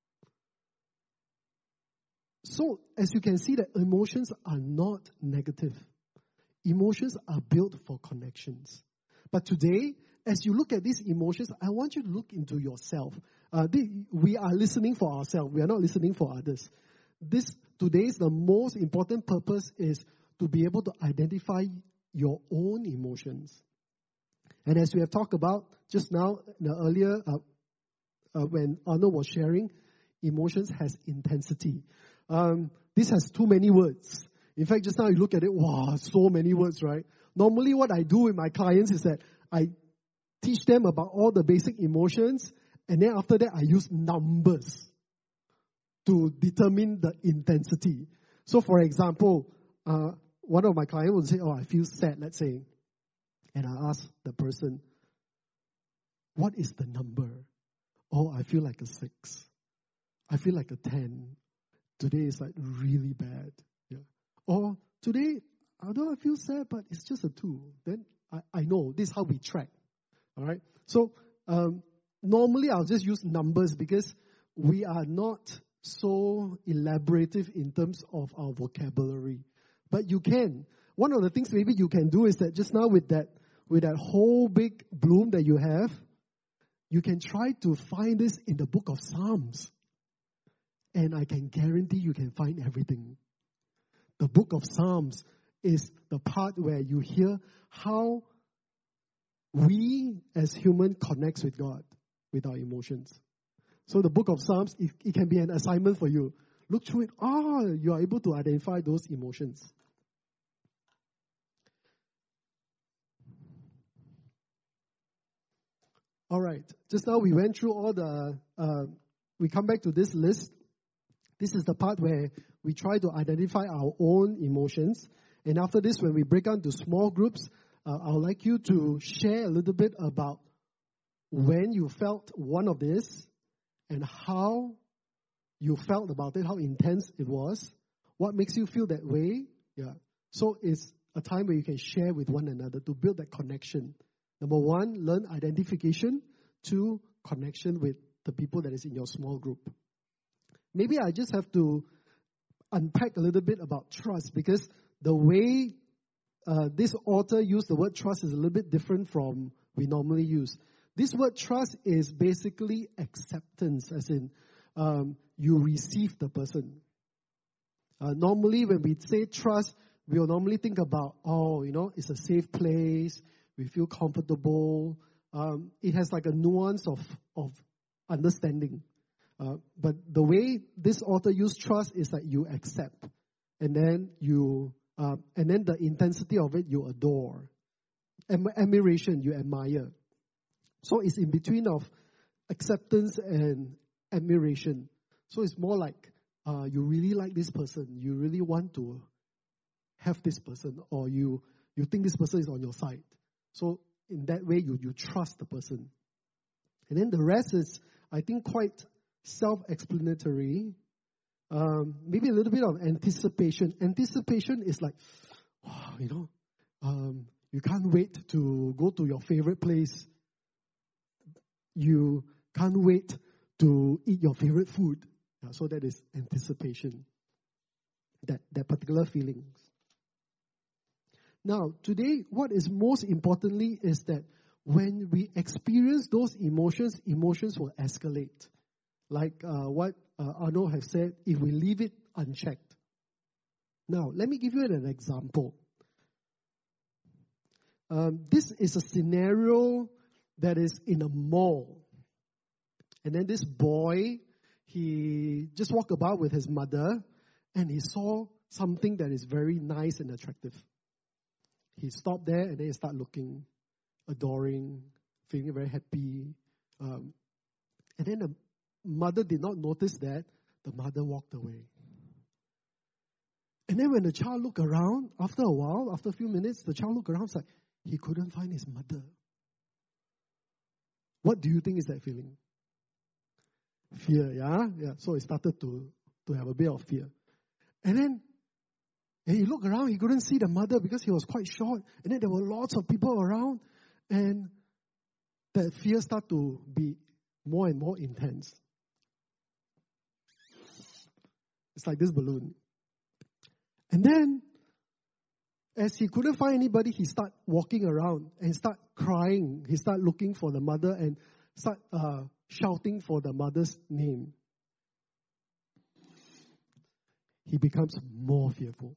So, as you can see, that emotions are not negative. Emotions are built for connections. But today, as you look at these emotions, I want you to look into yourself. Uh, we are listening for ourselves. We are not listening for others. This today's the most important purpose is to be able to identify your own emotions. And as we have talked about just now, the earlier uh, uh, when Arnold was sharing, emotions has intensity. Um, this has too many words. In fact, just now you look at it, wow, so many words, right? Normally what I do with my clients is that I teach them about all the basic emotions, and then after that I use numbers to determine the intensity. So for example, uh, one of my clients would say, oh, I feel sad, let's say. And I ask the person, what is the number? Oh, I feel like a six. I feel like a ten. Today is like really bad. Yeah. Or today, although I feel sad, but it's just a two. Then I, I know this is how we track. All right. So um, normally I'll just use numbers because we are not so elaborative in terms of our vocabulary. But you can. One of the things maybe you can do is that just now with that with that whole big bloom that you have, you can try to find this in the book of Psalms. And I can guarantee you can find everything. The book of Psalms is the part where you hear how we as humans connect with God, with our emotions. So the book of Psalms, it, it can be an assignment for you. Look through it. Ah, you are able to identify those emotions. All right. Just now we went through all the, uh, we come back to this list. This is the part where we try to identify our own emotions. And after this, when we break down to small groups, uh, I would like you to share a little bit about when you felt one of this and how you felt about it, how intense it was, what makes you feel that way. Yeah. So it's a time where you can share with one another to build that connection. Number one, learn identification. Two, connection with the people that is in your small group. Maybe I just have to unpack a little bit about trust, because the way uh, this author used the word trust is a little bit different from we normally use. This word trust is basically acceptance, as in um, you receive the person. Uh, normally, when we say trust, we will normally think about, oh, you know, it's a safe place, we feel comfortable. Um, it has like a nuance of, of understanding. Uh, but the way this author used trust is that you accept, and then you, uh, and then the intensity of it you adore, Am- admiration you admire. So it's in between of acceptance and admiration. So it's more like uh, you really like this person, you really want to have this person, or you you think this person is on your side. So in that way, you you trust the person, and then the rest is, I think, quite self-explanatory. Um, maybe a little bit of anticipation. Anticipation is like, wow, you know, um, you can't wait to go to your favorite place. You can't wait to eat your favorite food. Yeah, so that is anticipation. That that particular feelings. Now, today, what is most importantly is that when we experience those emotions, emotions will escalate. Like uh, what uh, Arno has said, if we leave it unchecked. Now, let me give you an example. Um, this is a scenario that is in a mall. And then this boy, he just walked about with his mother, and he saw something that is very nice and attractive. He stopped there, and then he started looking, adoring, feeling very happy. Um, and then the mother did not notice that. The mother walked away. And then when the child looked around, after a while, after a few minutes, the child looked around, it's like he couldn't find his mother. What do you think is that feeling? Fear, yeah? Yeah. So he started to, to have a bit of fear. And then and he looked around, he couldn't see the mother because he was quite short. And then there were lots of people around. And that fear started to be more and more intense. It's like this balloon. And then, as he couldn't find anybody, he started walking around and start crying. He started looking for the mother and start uh, shouting for the mother's name. He becomes more fearful.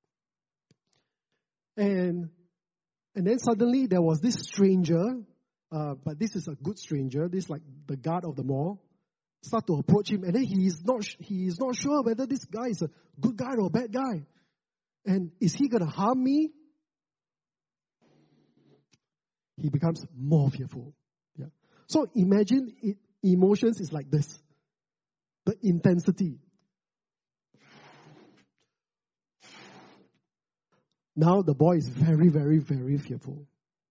And and then suddenly there was this stranger, uh, but this is a good stranger, this is like the guard of the mall, start to approach him, and then he is not he is not sure whether this guy is a good guy or a bad guy. And is he going to harm me? He becomes more fearful. Yeah. So imagine it, emotions is like this. The intensity. Now the boy is very, very, very fearful.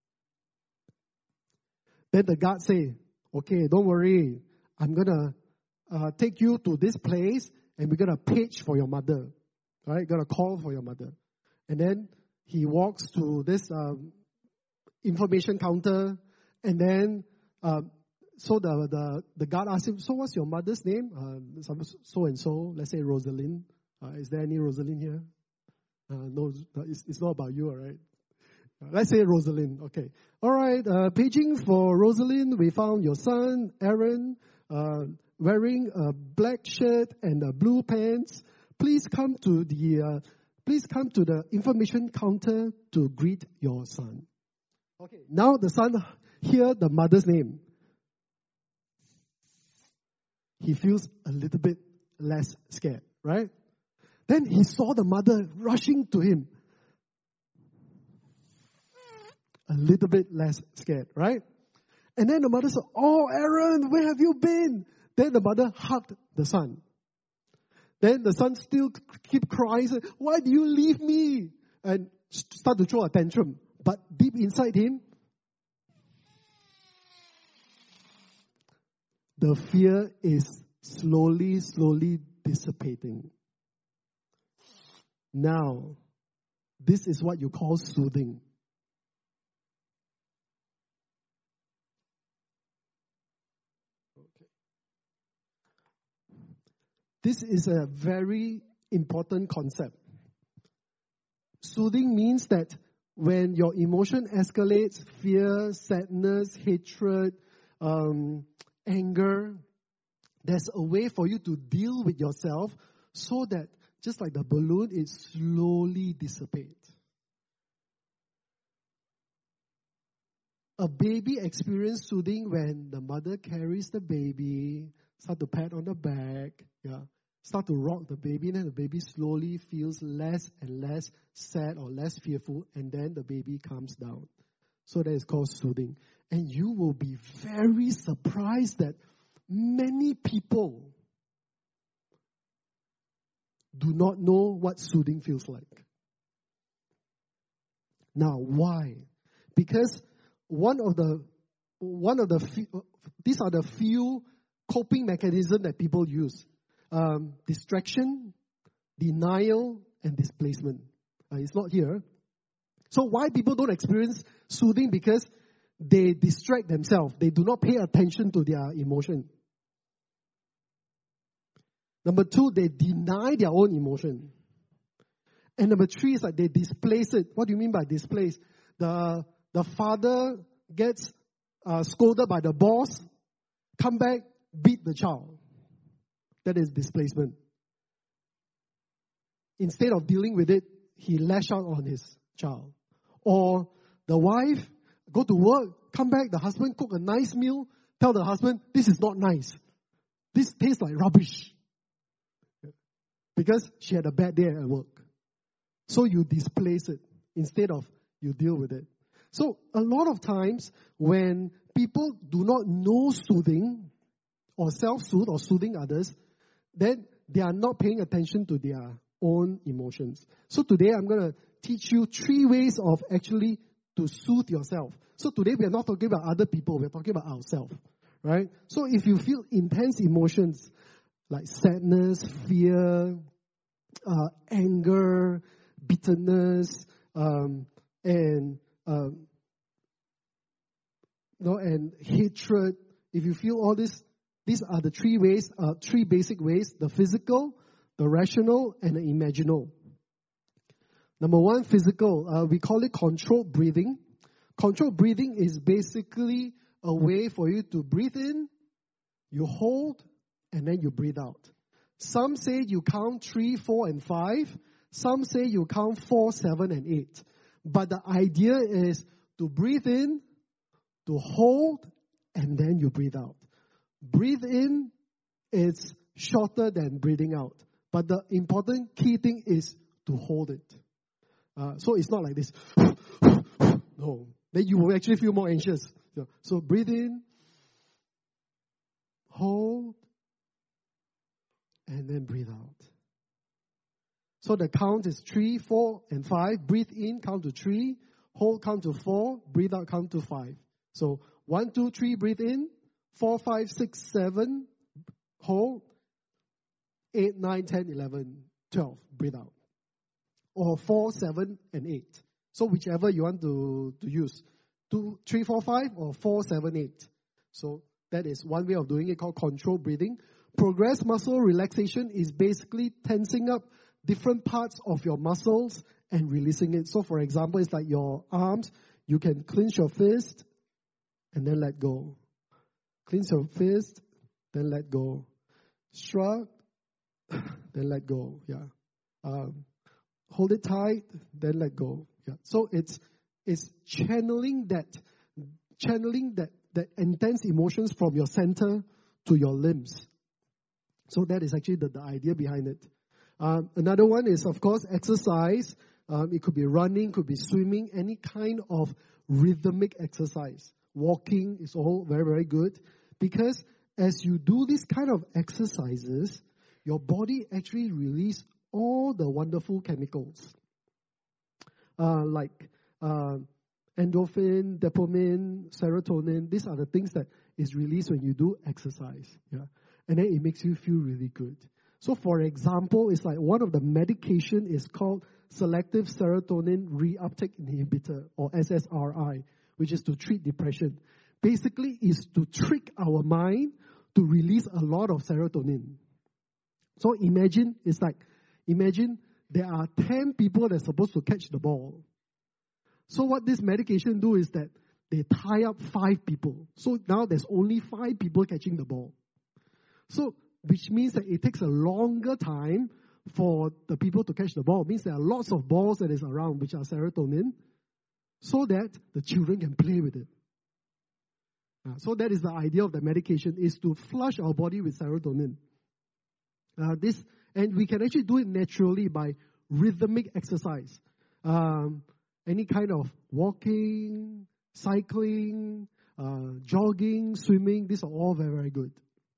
Then the guard say, okay, don't worry. I'm going to uh, take you to this place and we're going to page for your mother. All right, going to call for your mother. And then he walks to this um, information counter, and then um, so the, the, the guard asks him, so what's your mother's name? Uh, so and so, let's say Rosalind. Uh, is there any Rosalind here? Uh, no, it's, it's not about you, all right? Uh, let's say Rosalind, okay. All right, uh, paging for Rosalind, we found your son, Aaron, uh, wearing a black shirt and a blue pants. Please come to the uh, please come to the information counter to greet your son. Okay, now the son hear the mother's name. He feels a little bit less scared, right? Then he saw the mother rushing to him. A little bit less scared, right? And then the mother said, oh, Aaron, where have you been? Then the mother hugged the son. Then the son still keep crying, said, why do you leave me? and start to throw a tantrum. But deep inside him, the fear is slowly, slowly dissipating. Now, this is what you call soothing. Okay. This is a very important concept. Soothing means that when your emotion escalates, fear, sadness, hatred, um, anger, there's a way for you to deal with yourself so that just like the balloon, it slowly dissipates. A baby experiences soothing when the mother carries the baby, start to pat on the back, yeah, start to rock the baby, and then the baby slowly feels less and less sad or less fearful, and then the baby calms down. So that is called soothing. And you will be very surprised that many people do not know what soothing feels like. Now, why? Because one of the one of the few, these are the few coping mechanisms that people use: um, distraction, denial, and displacement. Uh, it's not here. So why people don't experience soothing? Because they distract themselves. They do not pay attention to their emotion. Number two, they deny their own emotion. And number three is like they displace it. What do you mean by displace? The, the father gets uh, scolded by the boss, come back, beat the child. That is displacement. Instead of dealing with it, he lash out on his child. Or the wife, go to work, come back, the husband cook a nice meal, tell the husband, this is not nice. This tastes like rubbish. Because she had a bad day at work. So you displace it instead of you deal with it. So a lot of times when people do not know soothing or self-soothe or soothing others, then they are not paying attention to their own emotions. So today I'm going to teach you three ways of actually to soothe yourself. So today we are not talking about other people, we're talking about ourselves. Right? So if you feel intense emotions, like sadness, fear, uh, anger, bitterness, um, and um, no, and hatred. If you feel all this, these are the three ways, uh, three basic ways: the physical, the rational, and the imaginal. Number one, physical. Uh, we call it controlled breathing. Controlled breathing is basically a way for you to breathe in, you hold, and then you breathe out. Some say you count three, four, and five. Some say you count four, seven, and eight. But the idea is to breathe in, to hold, and then you breathe out. Breathe in is shorter than breathing out. But the important key thing is to hold it. Uh, so it's not like this. No. Then you will actually feel more anxious. So, so breathe in, hold, and then breathe out. So the count is three, four, and five. Breathe in, count to three. Hold, count to four. Breathe out, count to five. So one, two, three, breathe in. Four, five, six, seven, hold. Eight, nine, ten, eleven, twelve, breathe out. Or four, seven, and eight. So whichever you want to, to use. Two, three, four, five, or four, seven, eight. So that is one way of doing it called controlled breathing. Progressed muscle relaxation is basically tensing up different parts of your muscles and releasing it. So for example, it's like your arms. You can clench your fist and then let go. Clench your fist, then let go. Shrug, then let go. Yeah. Um, hold it tight, then let go. Yeah. So it's it's channeling that channeling that, that intense emotions from your center to your limbs. So that is actually the, the idea behind it. Um, another one is, of course, exercise. Um, it could be running, could be swimming, any kind of rhythmic exercise. Walking is all very, very good. Because as you do this kind of exercises, your body actually releases all the wonderful chemicals. uh, like uh, endorphin, dopamine, serotonin. These are the things that is released when you do exercise. Yeah, and then it makes you feel really good. So, for example, it's like one of the medication is called selective serotonin reuptake inhibitor, or S S R I, which is to treat depression. Basically, is to trick our mind to release a lot of serotonin. So imagine, it's like, imagine there are ten people that are supposed to catch the ball. So what this medication do is that they tie up five people. So now there's only five people catching the ball. So, which means that it takes a longer time for the people to catch the ball. It means there are lots of balls that is around, which are serotonin, so that the children can play with it. Uh, so that is the idea of the medication, is to flush our body with serotonin. Uh, this, and we can actually do it naturally by rhythmic exercise. Um, any kind of walking, cycling, uh, jogging, swimming, these are all very, very good.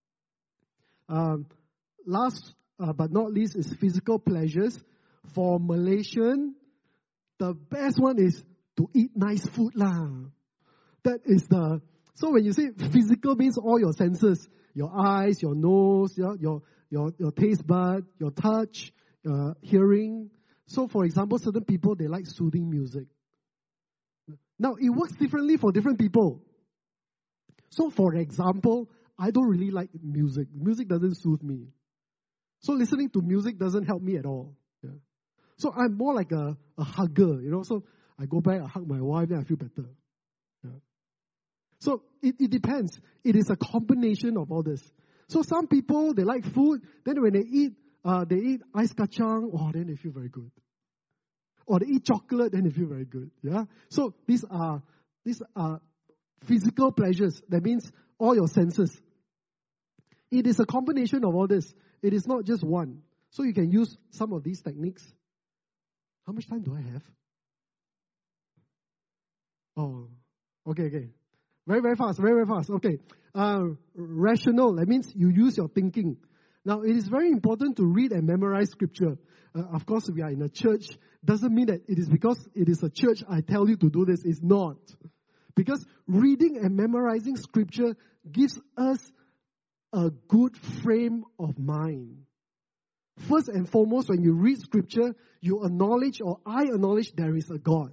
Um, last uh, but not least is physical pleasures. For Malaysian, the best one is to eat nice food lah. That is the, so when you say physical means all your senses, your eyes, your nose, your your your, your taste bud, your touch, uh, hearing. So for example, certain people, they like soothing music. Now, it works differently for different people. So for example, I don't really like music. Music doesn't soothe me. So listening to music doesn't help me at all. Yeah. So I'm more like a, a hugger, you know. So I go back, I hug my wife, then I feel better. Yeah. So it, it depends. It is a combination of all this. So some people, they like food. Then when they eat, uh, they eat ice kacang, oh, then they feel very good. Or they eat chocolate, then they feel very good. Yeah. So these are these are physical pleasures. That means all your senses. It is a combination of all this. It is not just one. So you can use some of these techniques. How much time do I have? Oh, okay, okay. Very, very fast, very, very fast. Okay. Uh, rational, that means you use your thinking. Now, it is very important to read and memorize scripture. Uh, of course, we are in a church. Doesn't mean that it is because it is a church I tell you to do this. It's not. Because reading and memorizing scripture gives us a good frame of mind. First and foremost, when you read scripture, you acknowledge, or I acknowledge, there is a God.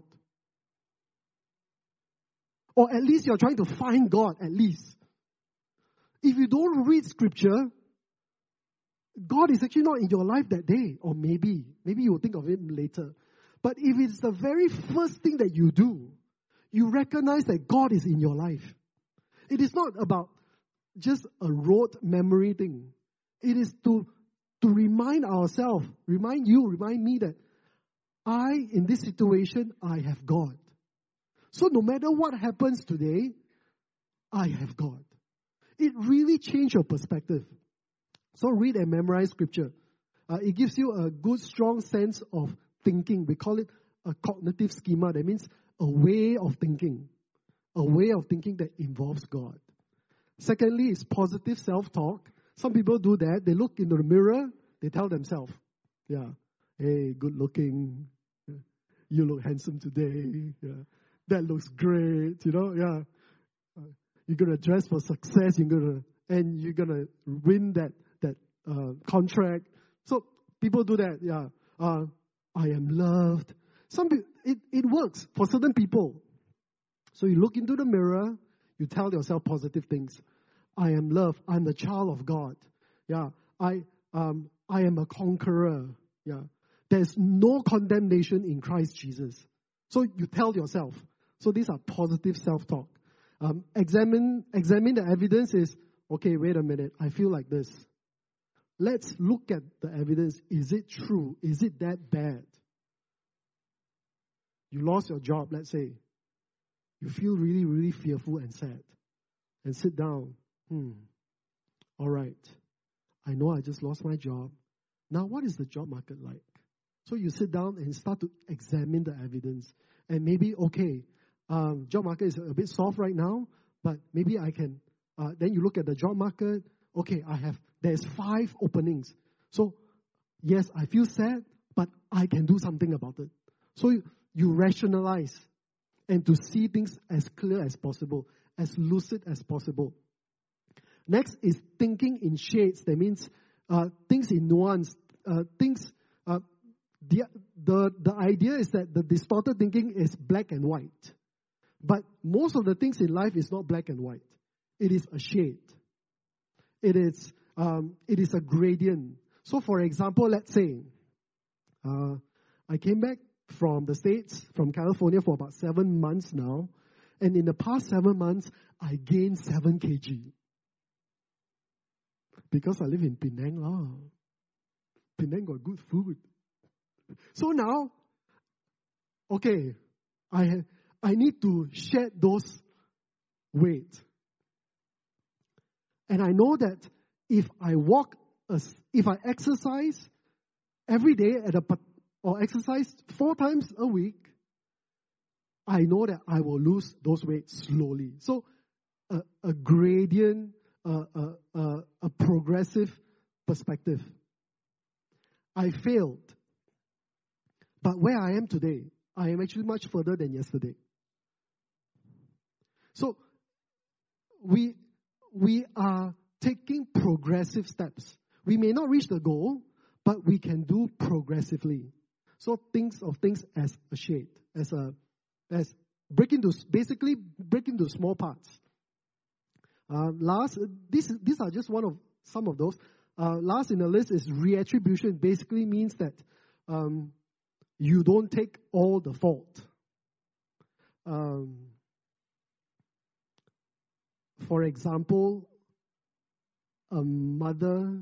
Or at least you're trying to find God, at least. If you don't read scripture, God is actually not in your life that day. Or maybe, maybe you'll think of Him later. But if it's the very first thing that you do, you recognize that God is in your life. It is not about just a rote memory thing. It is to, to remind ourselves, remind you, remind me that I, in this situation, I have God. So no matter what happens today, I have God. It really changed your perspective. So read and memorize scripture. Uh, it gives you a good, strong sense of thinking. We call it a cognitive schema. That means a way of thinking. A way of thinking that involves God. Secondly, is positive self-talk. Some people do that. They look into the mirror. They tell themselves, yeah, hey, good looking. You look handsome today. Yeah. That looks great. You know, yeah. Uh, you're going to dress for success. You're going to, and you're going to win that, that uh, contract. So people do that. Yeah. Uh, I am loved. Some it, it works for certain people. So you look into the mirror, you tell yourself positive things. I am loved. I'm the child of God. Yeah. I um I am a conqueror. Yeah. There's no condemnation in Christ Jesus. So you tell yourself. So these are positive self-talk. Um, examine examine the evidence is, okay, wait a minute. I feel like this. Let's look at the evidence. Is it true? Is it that bad? You lost your job, let's say. You feel really, really fearful and sad. And sit down. Hmm. All right. I know I just lost my job. Now, what is the job market like? So you sit down and start to examine the evidence. And maybe, okay, um, job market is a bit soft right now, but maybe I can, uh, then you look at the job market. Okay, I have, there's five openings. So, yes, I feel sad, but I can do something about it. So you, you rationalize, and to see things as clear as possible, as lucid as possible. Next is thinking in shades. That means uh, things in nuance. Uh, things. Uh, the the the idea is that the distorted thinking is black and white, but most of the things in life is not black and white. It is a shade. It is um, it is a gradient. So, for example, let's say uh, I came back from the States, from California, for about seven months now, and in the past seven months, I gained seven kilograms. Because I live in Penang, lah. Penang got good food. So now, okay, I I need to shed those weight. And I know that if I walk, if I exercise every day at a or exercise four times a week, I know that I will lose those weights slowly. So a, a gradient, a, a, a, a progressive perspective. I failed. But where I am today, I am actually much further than yesterday. So we, we are taking progressive steps. We may not reach the goal, but we can do progressively. So think of things as a shade, as a, as break into, basically break into small parts. Uh, last, this, these are just one of some of those. Uh, last in the list is reattribution. Basically means that um, you don't take all the fault. Um, for example, a mother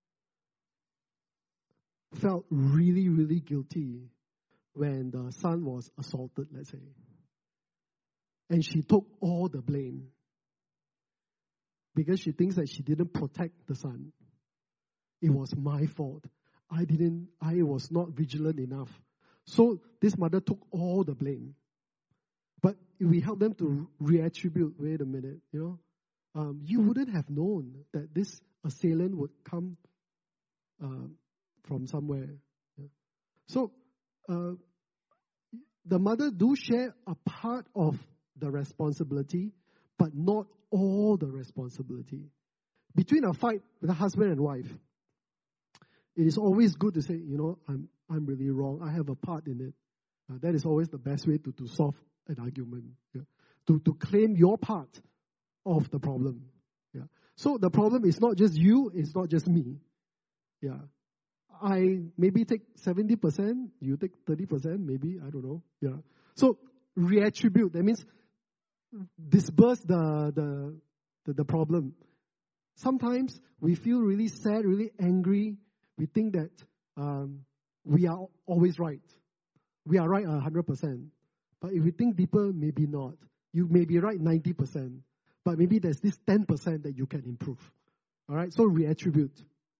felt really, really guilty when the son was assaulted, let's say. And she took all the blame because she thinks that she didn't protect the son. It was my fault. I didn't, I was not vigilant enough. So this mother took all the blame. But we help them to reattribute, wait a minute, you know, um, you wouldn't have known that this assailant would come uh, from somewhere. Yeah. So uh, the mother do share a part of the responsibility, but not all the responsibility. Between a fight with a husband and wife, it is always good to say, you know, I'm I'm really wrong. I have a part in it. Uh, that is always the best way to, to solve an argument. Yeah. To to claim your part of the problem. Yeah. So the problem is not just you, it's not just me. Yeah. I maybe take seventy percent, you take thirty percent, maybe, I don't know. Yeah. So reattribute, that means disperse the the the, the problem. Sometimes we feel really sad, really angry. We think that um, we are always right. We are right one hundred percent. But if we think deeper, maybe not. You may be right ninety percent. But maybe there's this ten percent that you can improve. All right, so reattribute.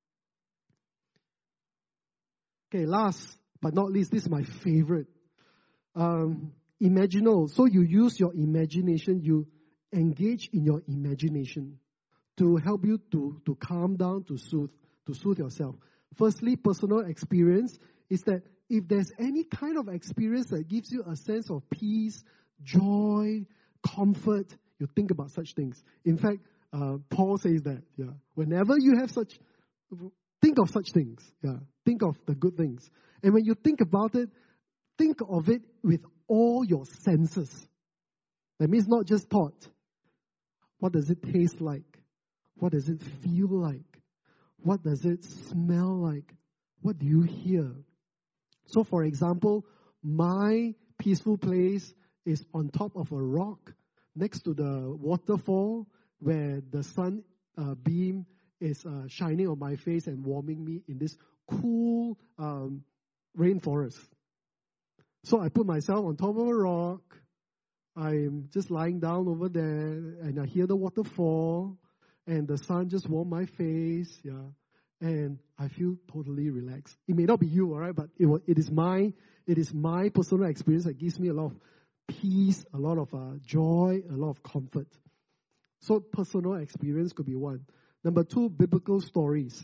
Okay, last but not least, this is my favorite. Um, imaginal. So you use your imagination, you engage in your imagination to help you to, to calm down, to soothe, to soothe yourself. Firstly, personal experience is that if there's any kind of experience that gives you a sense of peace, joy, comfort, you think about such things. In fact, uh, Paul says that, yeah, whenever you have such, think of such things, yeah, think of the good things. And when you think about it, think of it with all your senses. That means not just thought. What does it taste like? What does it feel like? What does it smell like? What do you hear? So, for example, my peaceful place is on top of a rock next to the waterfall where the sun uh, beam is uh, shining on my face and warming me in this cool um, rainforest. So I put myself on top of a rock. I'm just lying down over there and I hear the waterfall. And the sun just warmed my face, yeah, and I feel totally relaxed. It may not be you, all right, but it, it is my it is my personal experience that gives me a lot of peace, a lot of uh, joy, a lot of comfort. So personal experience could be one. Number two, biblical stories.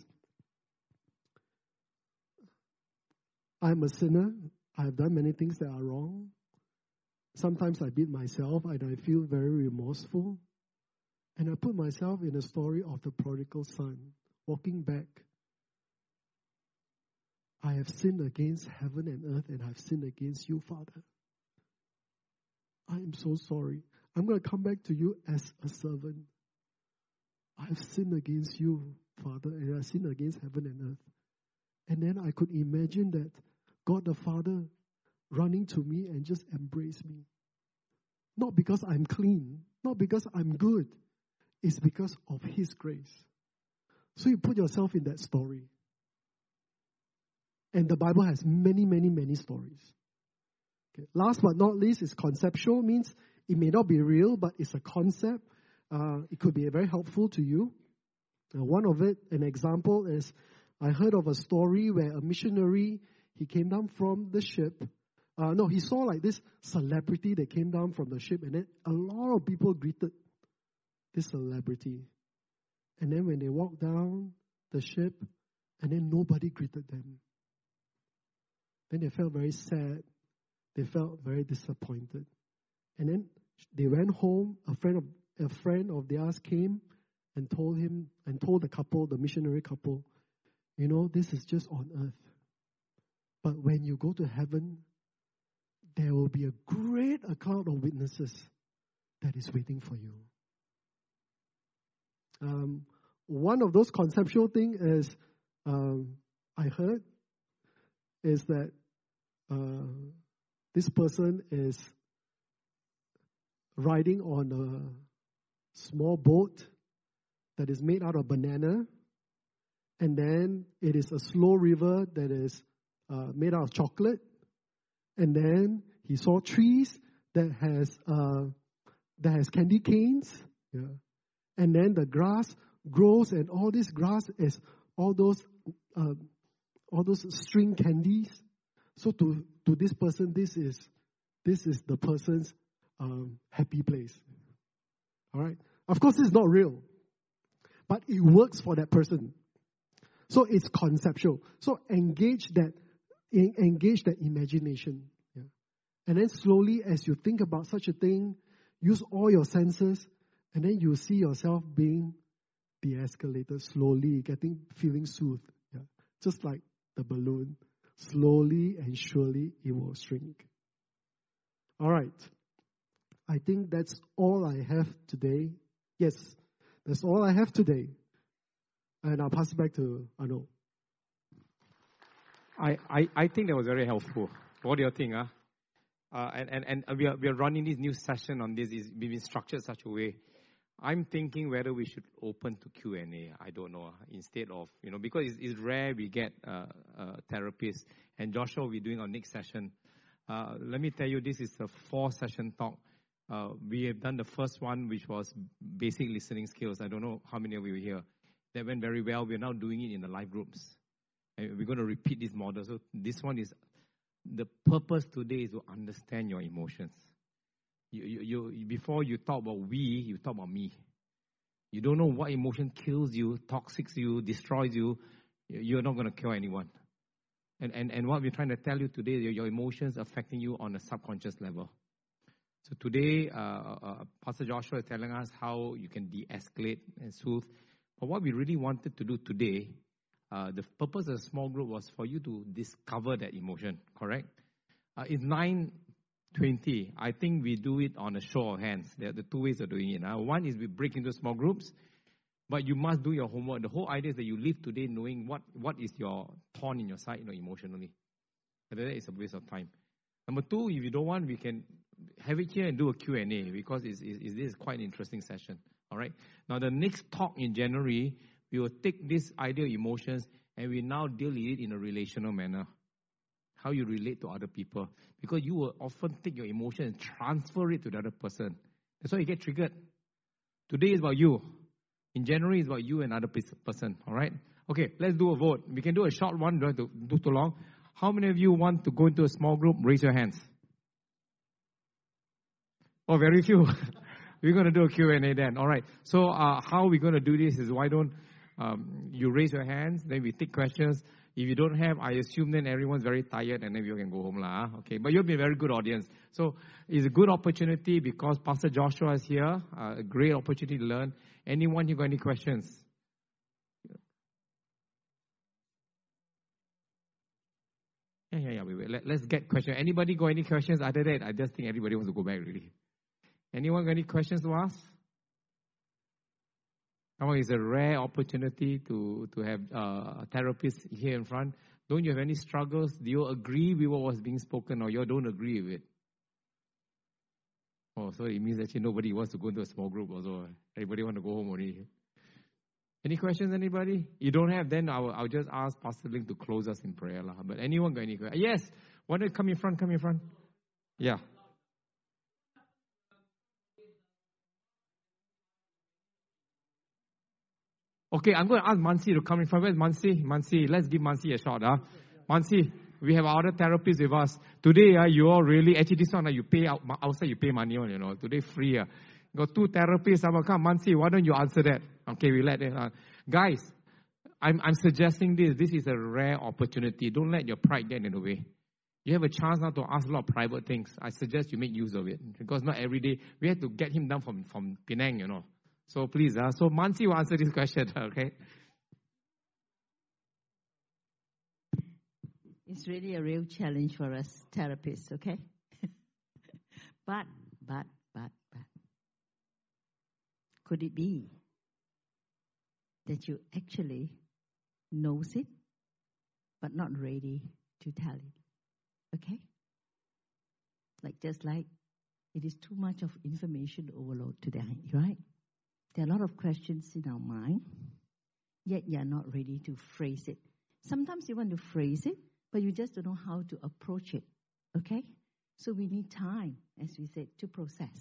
I'm a sinner. I have done many things that are wrong. Sometimes I beat myself and I feel very remorseful. And I put myself in the story of the prodigal son, walking back. I have sinned against heaven and earth, and I've sinned against you, Father. I am so sorry. I'm going to come back to you as a servant. I've sinned against you, Father, and I've sinned against heaven and earth. And then I could imagine that God the Father running to me and just embrace me. Not because I'm clean, not because I'm good. It's because of His grace. So you put yourself in that story. And the Bible has many, many, many stories. Okay. Last but not least is conceptual. Means it may not be real, but it's a concept. Uh, it could be very helpful to you. Uh, one of it, an example is, I heard of a story where a missionary, he came down from the ship. Uh, no, he saw like this celebrity that came down from the ship, and then a lot of people greeted this celebrity. And then when they walked down the ship, and then nobody greeted them. Then they felt very sad. They felt very disappointed. And then they went home. A friend of a friend of theirs came and told him and told the couple, the missionary couple, you know, this is just on earth. But when you go to heaven, there will be a great account of witnesses that is waiting for you. Um, one of those conceptual things is, um, I heard, is that uh, this person is riding on a small boat that is made out of banana, and then it is a slow river that is uh, made out of chocolate, and then he saw trees that has uh, that has candy canes, yeah. And then the grass grows, and all this grass is all those uh, all those string candies. So to to this person, this is this is the person's um, happy place. All right. Of course, this is not real, but it works for that person. So it's conceptual. So engage that engage that imagination. Yeah. And then slowly, as you think about such a thing, use all your senses, and then you see yourself being de-escalated slowly, getting feeling soothed. Yeah. Just like the balloon. Slowly and surely it will shrink. All right. I think that's all I have today. Yes, that's all I have today. And I'll pass it back to Arnold. I, I, I think that was very helpful. What do you think? Huh? Uh, and and, and we, are, we are running this new session on this. It's been structured such a way. I'm thinking whether we should open to Q and A. I don't know. Instead of, you know, because it's, it's rare we get uh, uh, therapists. And Joshua will be doing our next session. Uh, let me tell you, this is a four-session talk. Uh, we have done the first one, which was basic listening skills. I don't know how many of you were here. That went very well. We're now doing it in the live groups. And we're going to repeat this model. So this one is, the purpose today is to understand your emotions. You, you, you, before you talk about we, you talk about me. You don't know what emotion kills you, toxics you, destroys you. You're not going to kill anyone. And, and, and what we're trying to tell you today, your, your emotions affecting you on a subconscious level. So today, uh, uh, Pastor Joshua is telling us how you can de-escalate and soothe. But what we really wanted to do today, uh, the purpose of the small group was for you to discover that emotion, correct? Uh, it's nine twenty. I think we do it on a show of hands. There are the two ways of doing it. Now, one is we break into small groups, but you must do your homework. The whole idea is that you live today knowing what, what is your thorn in your side, you know, emotionally. And that is a waste of time. Number two, if you don't want, we can have it here and do a Q and A because it's, it's, it's, this is quite an interesting session. All right. Now, the next talk in January, we will take this idea of emotions and we now deal with it in a relational manner. How you relate to other people. Because you will often take your emotion and transfer it to the other person. That's why you get triggered. Today is about you. In January, it's about you and other person. All right? Okay, let's do a vote. We can do a short one. Don't have to do too long. How many of you want to go into a small group? Raise your hands. Oh, very few. We're going to do a Q and A then. All right. So uh, how we're going to do this is why don't um, you raise your hands, then we take questions. If you don't have, I assume then everyone's very tired and then you can go home. lah. Okay, but you'll be a very good audience. So it's a good opportunity because Pastor Joshua is here. Uh, a great opportunity to learn. Anyone, you got any questions? Yeah, yeah, yeah. Wait, wait. Let, let's get questions. Anybody got any questions? Other than that, I just think everybody wants to go back really. Anyone got any questions to ask? Come on, it's a rare opportunity to, to have uh, a therapist here in front. Don't you have any struggles? Do you agree with what was being spoken or you don't agree with it? Oh, so it means actually nobody wants to go into a small group also. Everybody want to go home already. Any questions, anybody? You don't have, then I'll, I'll just ask Pastor Ling to close us in prayer. Lah. But anyone got any questions? Yes. Want to come in front? Come in front. Yeah. Okay, I'm going to ask Mansi to come in front. Where's Mansi? Mansi, let's give Mansi a shot. Huh? Mansi, we have other therapists with us. Today, uh, you all really, actually this one, uh, you pay out, outside you pay money on, you know. Today, free. Uh. Got two therapists. I'm come, Mansi, why don't you answer that? Okay, we let it. Uh. Guys, I'm, I'm suggesting this. This is a rare opportunity. Don't let your pride get in the way. You have a chance now to ask a lot of private things. I suggest you make use of it. Because not every day, we have to get him down from, from Penang, you know. So please, uh, so Mansi will answer this question, okay? It's really a real challenge for us therapists, okay? but, but, but, but, could it be that you actually knows it, but not ready to tell it, okay? Like just like it is too much of information overload today, right? There are a lot of questions in our mind, yet you are not ready to phrase it. Sometimes you want to phrase it, but you just don't know how to approach it, okay? So we need time, as we said, to process,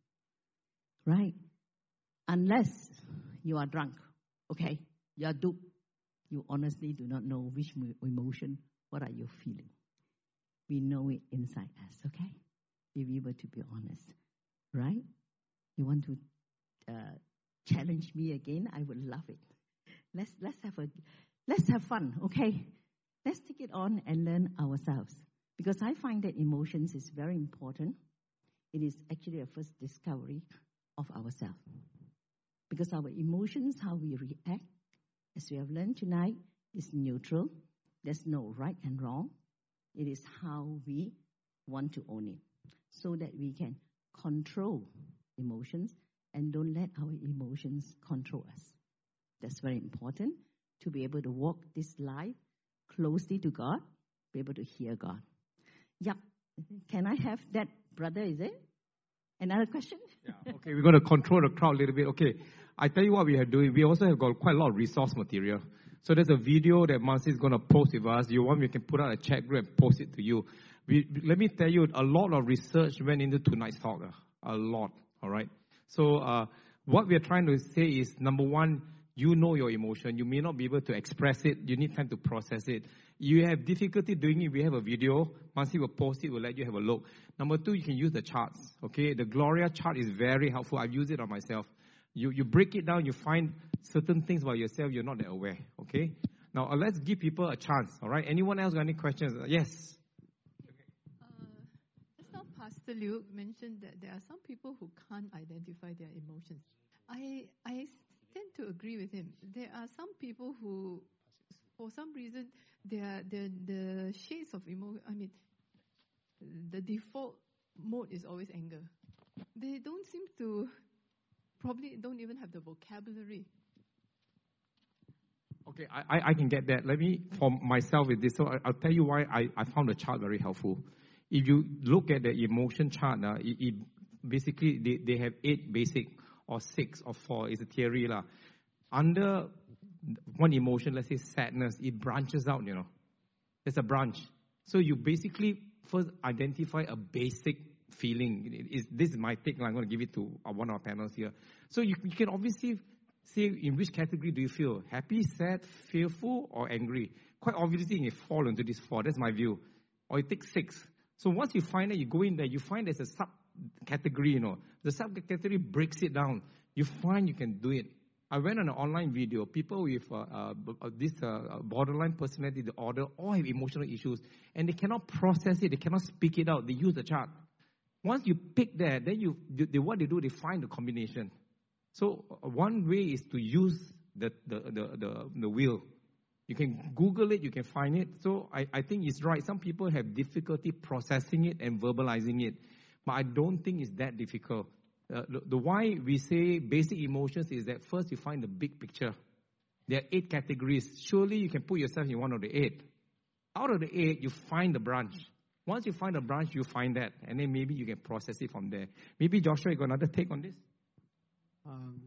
right? Unless you are drunk, okay? You are duped. You honestly do not know which emotion, what are you feeling. We know it inside us, okay? If we were to be honest, right? You want to uh, challenge me again? I would love it. Let's let's have a let's have fun, okay? Let's take it on and learn ourselves. Because I find that emotions is very important. It is actually a first discovery of ourselves. Because our emotions, how we react, as we have learned tonight, is neutral. There's no right and wrong. It is how we want to own it. So that we can control emotions and don't let our emotions control us. That's very important to be able to walk this life closely to God, be able to hear God. Yep. Can I have that, brother, is it? Another question? Yeah, okay, we're going to control the crowd a little bit. Okay, I tell you what we are doing. We also have got quite a lot of resource material. So there's a video that Mansi is going to post with us. You want, we can put out a chat group and post it to you. We, let me tell you, a lot of research went into tonight's talk. Uh, a lot, all right? So uh, what we are trying to say is, number one, you know your emotion. You may not be able to express it. You need time to process it. You have difficulty doing it. We have a video. Mansi will post it. We'll let you have a look. Number two, you can use the charts. Okay, the Gloria chart is very helpful. I've used it on myself. You you break it down. You find certain things about yourself you're not that aware. Okay. Now uh, let's give people a chance. All right. Anyone else got any questions? Uh, yes. Uh, just now, Pastor Luke mentioned that there are some people who can't identify their emotions. I I tend to agree with him. There are some people who, for some reason, their the the shades of emotion. I mean, the default mode is always anger. They don't seem to, probably don't even have the vocabulary. Okay, I, I, I can get that. Let me, for myself with this, so I, I'll tell you why I, I found the chart very helpful. If you look at the emotion chart, uh, it, it basically, they, they have eight basic, or six, or four, it's a theory. La. Under one emotion, let's say sadness, it branches out, you know. There's a branch. So you basically first identify a basic feeling. It is, this is my take. I'm going to give it to one of our panels here. So you, you can obviously say in which category do you feel? Happy, sad, fearful, or angry? Quite obviously you fall into this four. That's my view. Or you take six. So once you find that, you go in there, you find there's a subcategory, you know. The subcategory breaks it down. You find you can do it. I went on an online video. People with uh, uh, this uh, borderline personality disorder all have emotional issues, and they cannot process it. They cannot speak it out. They use the chart. Once you pick that, then you, they, what they do, they find the combination. So uh, one way is to use the the, the, the, the wheel. You can Google it, you can find it. So I, I think it's right. Some people have difficulty processing it and verbalizing it. But I don't think it's that difficult. Uh, the, the why we say basic emotions is that first you find the big picture. There are eight categories. Surely you can put yourself in one of the eight. Out of the eight, you find the branch. Once you find a branch, you find that. And then maybe you can process it from there. Maybe Joshua, you got another take on this? Um,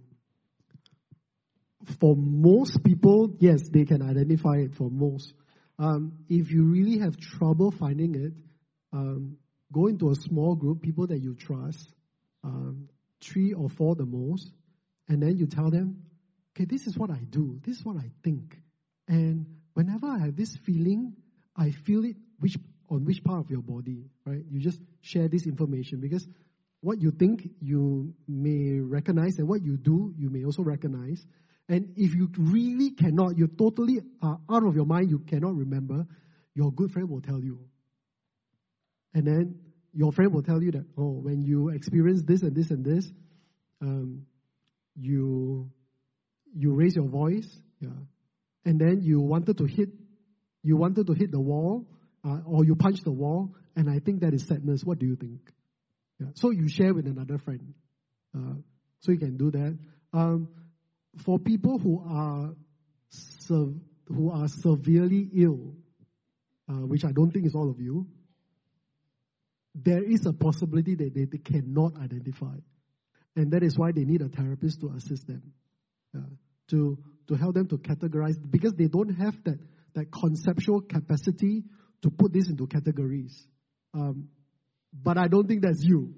for most people, yes, they can identify it for most. Um, if you really have trouble finding it, um, go into a small group, people that you trust, um, three or four the most, and then you tell them, okay, this is what I do, this is what I think. And whenever I have this feeling, I feel it which on which part of your body, right? You just share this information because what you think you may recognize and what you do, you may also recognize. And if you really cannot, you're totally uh, out of your mind, you cannot remember, your good friend will tell you. And then your friend will tell you that, oh, when you experience this and this and this, um, you you raise your voice, yeah, and then you wanted to hit, you wanted to hit the wall, uh, or you punch the wall, and I think that is sadness. What do you think? Yeah. So you share with another friend, uh, so you can do that. Um, for people who are sev- who are severely ill, uh, which I don't think is all of you, there is a possibility that they, they cannot identify. And that is why they need a therapist to assist them, uh, to, to help them to categorize, because they don't have that, that conceptual capacity to put this into categories. Um, but I don't think that's you.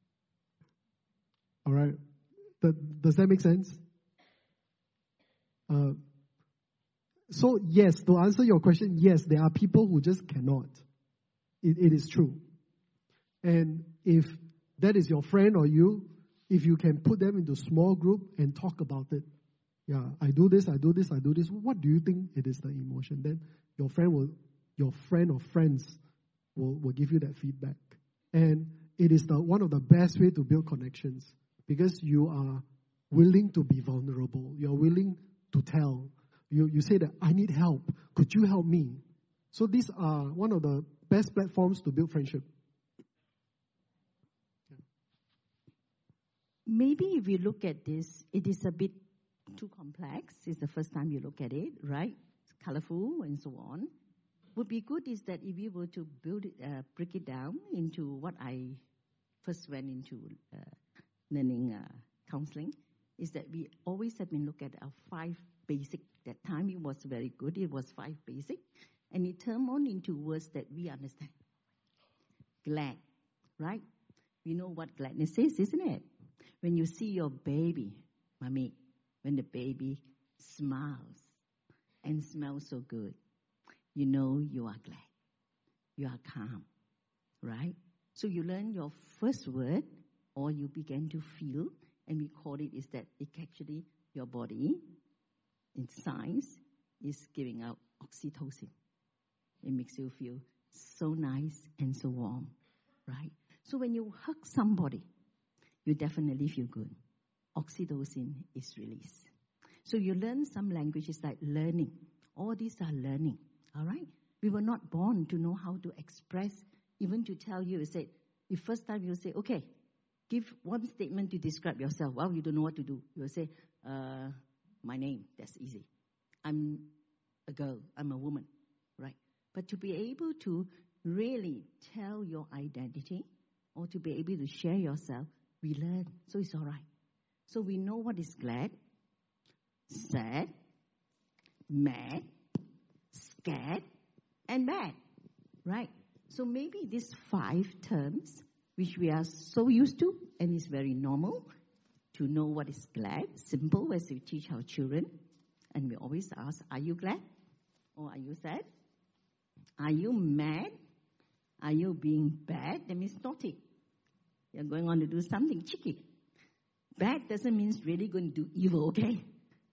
All right? That, does that make sense? Uh, so, yes, to answer your question, yes, there are people who just cannot. It, it is true. And if that is your friend or you, if you can put them into small group and talk about it, yeah, I do this, I do this, I do this. What do you think it is the emotion? Then your friend will, your friend or friends will, will give you that feedback. And it is the one of the best way to build connections because you are willing to be vulnerable. You are willing to tell. You you say that I need help. Could you help me? So these are one of the best platforms to build friendship. Maybe if you look at this, it is a bit too complex. It's the first time you look at it, right? It's colorful and so on. Would be good is that if you were to build it, uh, break it down into what I first went into uh, learning uh, counseling, is that we always have been looking at our five basic. That time it was very good. It was five basic, and it turned on into words that we understand. Glad, right? We know what gladness is, isn't it? When you see your baby, mommy, when the baby smiles and smells so good, you know you are glad. You are calm, right? So you learn your first word, or you begin to feel, and we call it is that it actually your body, in science, is giving out oxytocin. It makes you feel so nice and so warm, right? So when you hug somebody, you definitely feel good. Oxytocin is released. So you learn some languages like learning. All these are learning, all right? We were not born to know how to express, even to tell you, you say, the first time you say, okay, give one statement to describe yourself. Well, you don't know what to do. You will say, uh, my name, that's easy. I'm a girl, I'm a woman, right? But to be able to really tell your identity or to be able to share yourself, we learn, so it's all right. So we know what is glad, sad, mad, scared, and bad, right? So maybe these five terms, which we are so used to, and it's very normal to know what is glad, simple as we teach our children. And we always ask, are you glad? Or are you sad? Are you mad? Are you being bad? That means naughty. You're going on to do something cheeky. Bad doesn't mean really going to do evil, okay?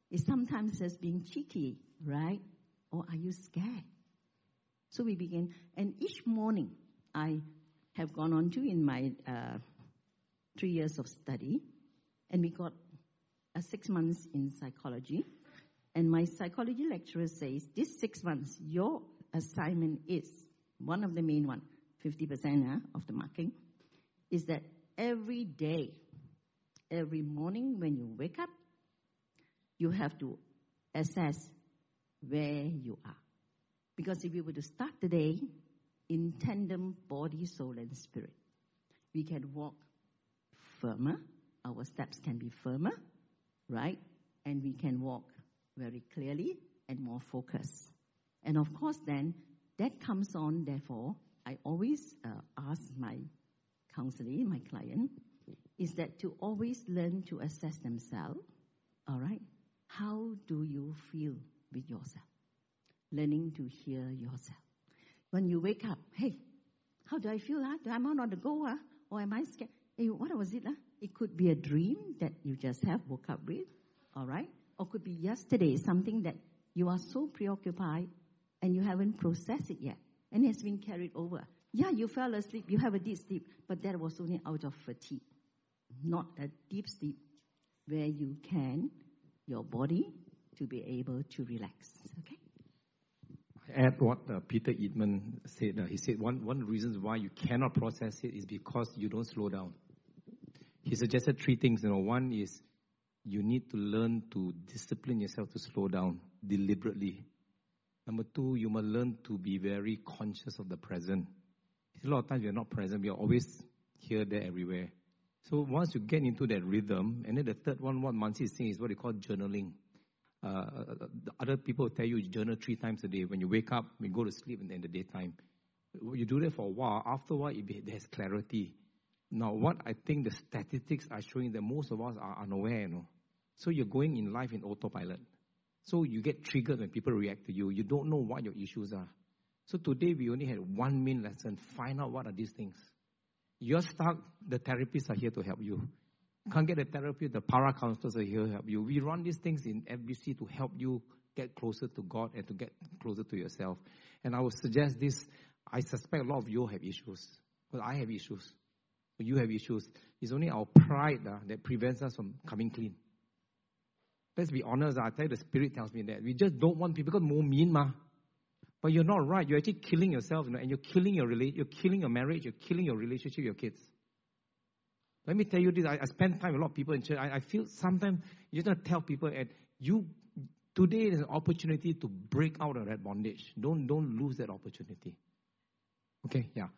It's sometimes as being cheeky, right? Or are you scared? So we begin, and each morning I have gone on to in my uh, three years of study, and we got uh, six months in psychology, and my psychology lecturer says, this six months, your assignment is, one of the main one, fifty percent uh, of the marking, is that every day, every morning when you wake up, you have to assess where you are. Because if we were to start the day in tandem, body, soul, and spirit, we can walk firmer. Our steps can be firmer, right? And we can walk very clearly and more focused. And of course, then, that comes on, therefore, I always uh, ask my counselee, my client, is that to always learn to assess themselves, all right? How do you feel with yourself? Learning to hear yourself. When you wake up, hey, how do I feel? Huh? Am I on the go? Huh? Or am I scared? Hey, what was it? Huh? It could be a dream that you just have woke up with, all right? Or could be yesterday, something that you are so preoccupied and you haven't processed it yet. And it has been carried over. Yeah, you fell asleep, you have a deep sleep, but that was only out of fatigue. Not a deep sleep where you can, your body, to be able to relax, okay? Add what uh, Peter Eatman said. Uh, he said one, one of the reasons why you cannot process it is because you don't slow down. He suggested three things. You know, one is you need to learn to discipline yourself to slow down deliberately. Number two, you must learn to be very conscious of the present. A lot of times we are not present. We are always here, there, everywhere. So once you get into that rhythm, and then the third one, what Mansi is saying is what they call journaling. Uh, the other people tell you journal three times a day. When you wake up, when you go to sleep, and in the daytime. You do that for a while. After a while, it, there's clarity. Now, what I think the statistics are showing that most of us are unaware, you know. So you're going in life in autopilot. So you get triggered when people react to you. You don't know what your issues are. So today we only had one main lesson. Find out what are these things. You're stuck, the therapists are here to help you. Can't get a therapist, the para counselors are here to help you. We run these things in F B C to help you get closer to God and to get closer to yourself. And I would suggest this. I suspect a lot of you have issues. Well, I have issues. You have issues. It's only our pride uh, that prevents us from coming clean. Let's be honest. I tell you, the Spirit tells me that. We just don't want people, because more mean, ma. But you're not right. You're actually killing yourself, you know, and you're killing your rela- you're killing your marriage, you're killing your relationship with your kids. Let me tell you this. I, I spend time with a lot of people in church. I, I feel sometimes you just tell people, and you today is an opportunity to break out of that bondage. Don't don't lose that opportunity. Okay, yeah.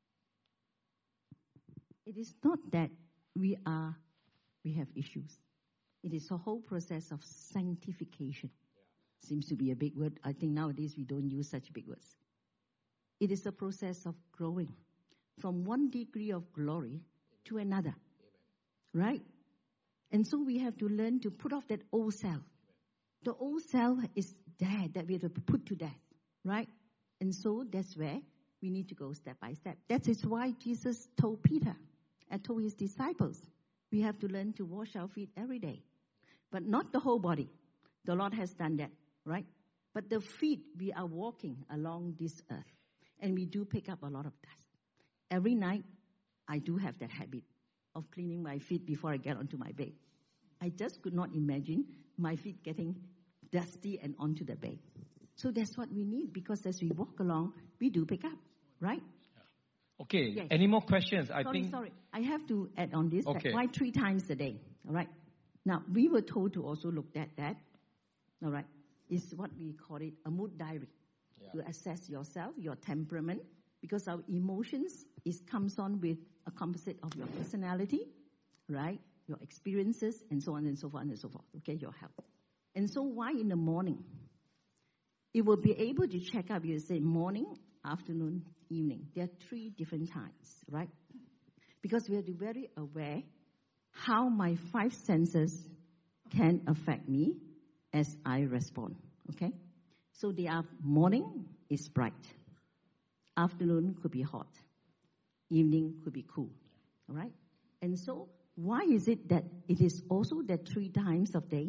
It is not that we are we have issues. It is a whole process of sanctification. Yeah. Seems to be a big word. I think nowadays we don't use such big words. It is a process of growing from one degree of glory to another. Amen. Right? And so we have to learn to put off that old self. Amen. The old self is dead, that we have to put to death. Right? And so that's where we need to go step by step. That is why Jesus told Peter and told his disciples, we have to learn to wash our feet every day. But not the whole body. The Lord has done that, right? But the feet, we are walking along this earth. And we do pick up a lot of dust. Every night, I do have that habit of cleaning my feet before I get onto my bed. I just could not imagine my feet getting dusty and onto the bed. So that's what we need, because as we walk along, we do pick up, right? Okay, yes. Any more questions? I sorry, think. Sorry, I have to add on this. Okay. Why three times a day? All right. Now, we were told to also look at that. All right. It's what we call it a mood diary. Yeah. To assess yourself, your temperament, because our emotions is comes on with a composite of your personality, right? Your experiences, and so on and so forth and so forth. Okay, your health. And so why in the morning? It will be able to check up, you say morning, afternoon, evening. There are three different times, right? Because we have to be very aware how my five senses can affect me as I respond, okay? So they are morning is bright. Afternoon could be hot. Evening could be cool, all right? And so why is it that it is also that three times of day?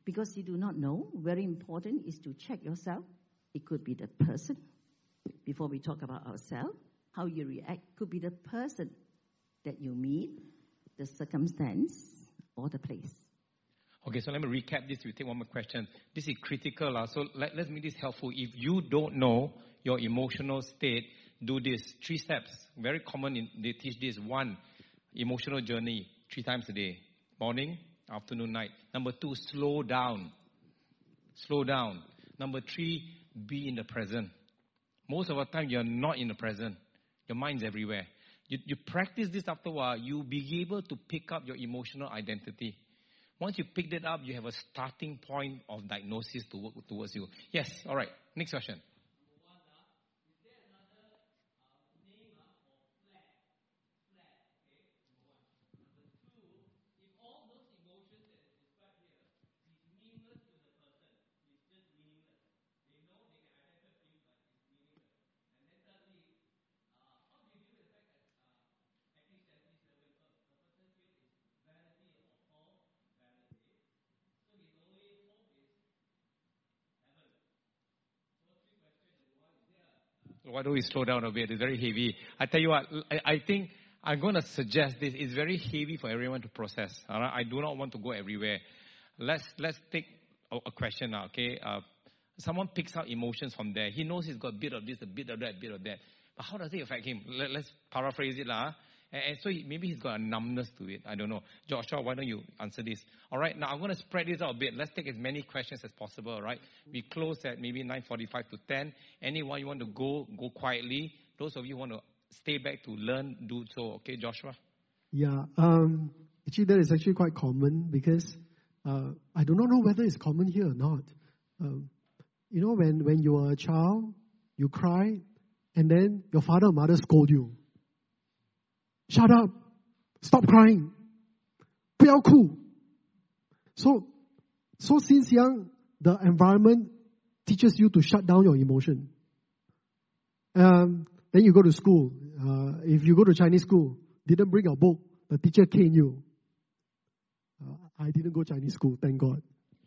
Because you do not know, very important is to check yourself. It could be the person, before we talk about ourselves, how you react. Could be the person that you meet, the circumstance, or the place. Okay, so let me recap this. We take one more question. This is critical. Uh, so let, let's make this helpful. If you don't know your emotional state, do this. Three steps. Very common. In, they teach this. One, emotional journey. Three times a day. Morning, afternoon, night. Number two, slow down. Slow down. Number three, be in the present. Most of the time, you're not in the present. Your mind's everywhere. You, you practice this after a while, you'll be able to pick up your emotional identity. Once you pick that up, you have a starting point of diagnosis to work towards you. Yes, all right. Next question. Why don't we slow down a bit? It's very heavy. I tell you what, I, I think I'm going to suggest this. It's very heavy for everyone to process. All right? I do not want to go everywhere. Let's let's take a, a question now, okay? Uh, someone picks out emotions from there. He knows he's got a bit of this, a bit of that, a bit of that. But how does it affect him? Let, let's paraphrase it. Lah. And, and so he, maybe he's got a numbness to it. I don't know. Joshua, why don't you answer this? All right, now I'm going to spread this out a bit. Let's take as many questions as possible, all right? We close at maybe nine forty-five to ten. Anyone you want to go, go quietly. Those of you who want to stay back to learn, do so. Okay, Joshua? Yeah, um, actually that is actually quite common because uh, I do not know whether it's common here or not. Um, you know, when, when you are a child, you cry, and then your father or mother scold you. Shut up! Stop crying! 不要哭! So, so since young, the environment teaches you to shut down your emotion. Um, then you go to school. Uh, if you go to Chinese school, didn't bring a book, the teacher cane you. Uh, I didn't go Chinese school, thank God.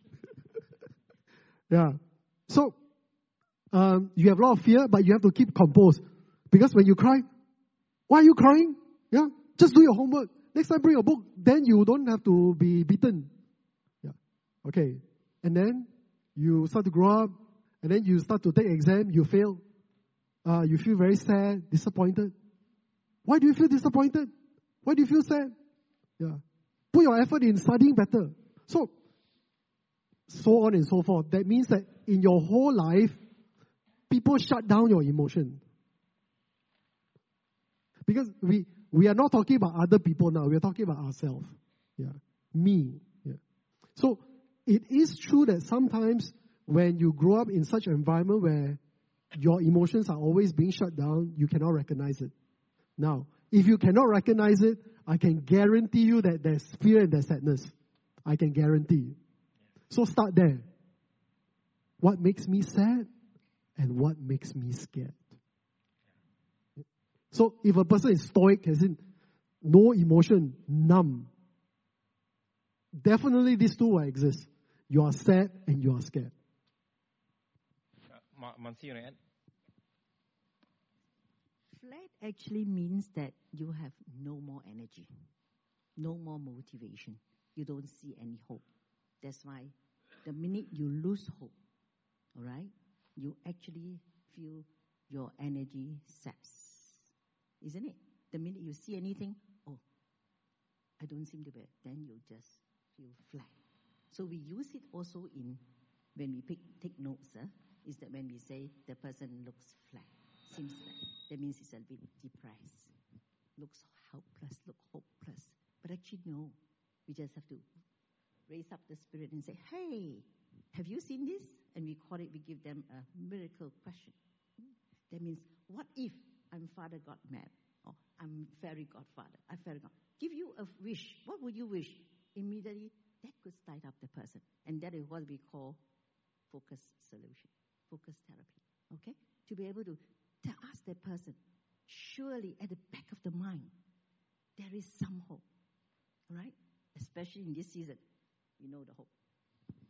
Yeah. So, um, you have a lot of fear, but you have to keep composed. Because when you cry, why are you crying? Yeah, just do your homework. Next time bring a book, then you don't have to be beaten. Yeah. Okay. And then you start to grow up, and then you start to take exam, you fail. Uh, you feel very sad, disappointed. Why do you feel disappointed? Why do you feel sad? Yeah. Put your effort in studying better. So, so on and so forth. That means that in your whole life, people shut down your emotion. Because we, we are not talking about other people now. We are talking about ourselves. Yeah. Me. Yeah. So, it is true that sometimes when you grow up in such an environment where your emotions are always being shut down, you cannot recognize it. Now, if you cannot recognize it, I can guarantee you that there's fear and there's sadness. I can guarantee. So start there. What makes me sad and what makes me scared? So if a person is stoic, as in no emotion, numb, definitely these two will exist. You are sad and you are scared. Uh, Mansi, you want to add? Flat actually means that you have no more energy, no more motivation. You don't see any hope. That's why the minute you lose hope, all right, you actually feel your energy saps. Isn't it? The minute you see anything, oh, I don't seem to be, then you just feel flat. So we use it also in, when we pick, take notes, huh? Is that when we say the person looks flat, seems flat, that means he's a bit depressed, looks helpless, look hopeless. But actually, no. We just have to raise up the spirit and say, hey, have you seen this? And we call it, we give them a miracle question. That means, what if I'm Father God mad? Or I'm fairy godfather. I'm fairy god. Give you a wish. What would you wish? Immediately, that could start up the person. And that is what we call focus solution, focus therapy. Okay? To be able to tell, ask that person, surely at the back of the mind, there is some hope. Right? Especially in this season, we know the hope.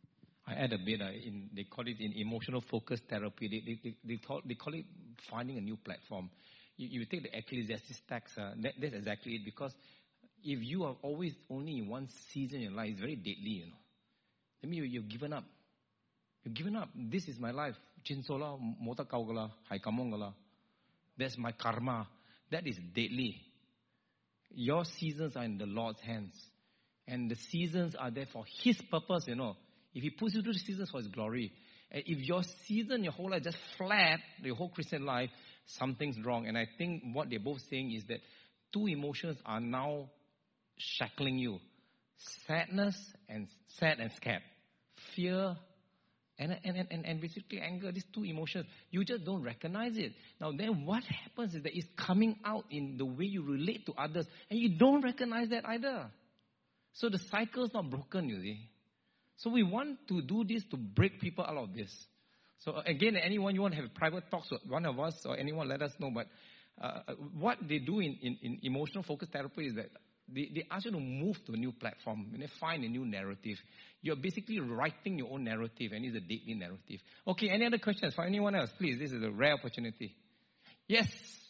I add a bit. Uh, in they call it in emotional focus therapy. They they they, they, call, they call it finding a new platform. You, you take the Ecclesiastes text. Uh, that, that's exactly it. Because if you are always only in one season in your life, it's very deadly. You know, that means you've given up. You've given up. This is my life. Chinsola, mota kaugala, haikamongala. That's my karma. That is deadly. Your seasons are in the Lord's hands. And the seasons are there for His purpose, you know. If He puts you through the seasons for His glory. And if your season, your whole life just flat, your whole Christian life, something's wrong. And I think what they're both saying is that two emotions are now shackling you. Sadness and sad and scared. Fear and, and, and, and basically anger. These two emotions. You just don't recognize it. Now then what happens is that it's coming out in the way you relate to others. And you don't recognize that either. So the cycle's not broken, you see. So we want to do this to break people out of this. So again, anyone you want to have private talks with one of us or anyone, let us know. But uh, what they do in, in, in emotional focus therapy is that they, they ask you to move to a new platform and they find a new narrative. You're basically writing your own narrative, and it's a deadly narrative. Okay, any other questions for anyone else? Please, this is a rare opportunity. Yes.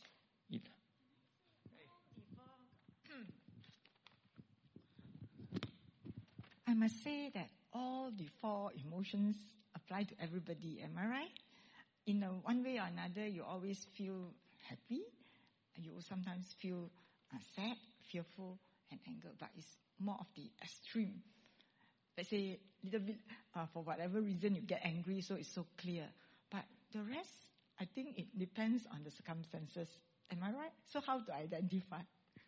I must say that all the four emotions apply to everybody. Am I right? In a, one way or another, you always feel happy. You sometimes feel uh, sad, fearful, and anger. But it's more of the extreme. Let's say, little bit uh, for whatever reason you get angry, so it's so clear. But the rest, I think it depends on the circumstances. Am I right? So how to identify?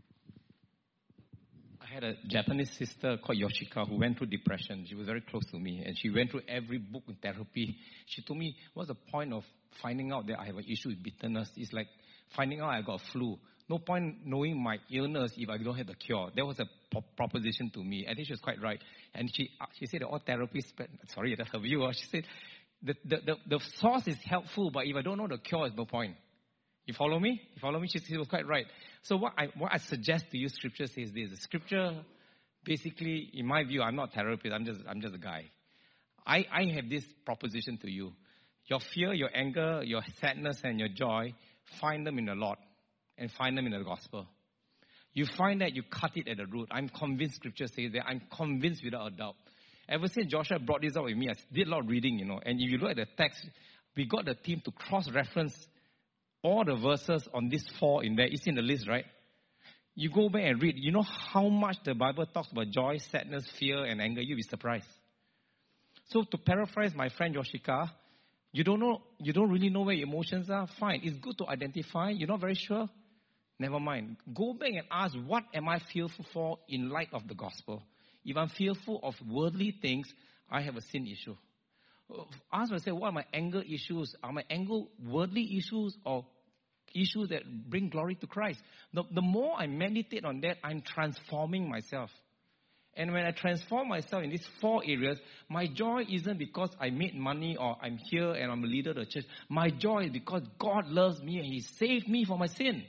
I had a Japanese sister called Yoshika who went through depression. She was very close to me, and she went through every book in therapy. She told me, what's the point of finding out that I have an issue with bitterness? It's like finding out I got a flu. No point knowing my illness if I don't have the cure. That was a pro- proposition to me. I think she was quite right. And she she said that all therapists, sorry, that's her view. She said, the, the, the, the source is helpful, but if I don't know the cure, there's no point. You follow me? You follow me? She, she was quite right. So what I what I suggest to you, Scripture says this. The Scripture, basically, in my view, I'm not a therapist. I'm just I'm just a guy. I, I have this proposition to you. Your fear, your anger, your sadness, and your joy, find them in the Lord and find them in the gospel. You find that, you cut it at the root. I'm convinced Scripture says that. I'm convinced without a doubt. Ever since Joshua brought this up with me, I did a lot of reading, you know. And if you look at the text, we got the team to cross-reference all the verses on this four in there. It's in the list, right? You go back and read. You know how much the Bible talks about joy, sadness, fear, and anger? You'll be surprised. So to paraphrase my friend Yoshika, you don't know, you don't really know where your emotions are? Fine. It's good to identify. You're not very sure? Never mind. Go back and ask, what am I fearful for in light of the gospel? If I'm fearful of worldly things, I have a sin issue. Ask myself, what are my anger issues? Are my anger worldly issues or issues that bring glory to Christ? The, the more I meditate on that, I'm transforming myself. And when I transform myself in these four areas, my joy isn't because I made money or I'm here and I'm a leader of the church. My joy is because God loves me and He saved me from my sin.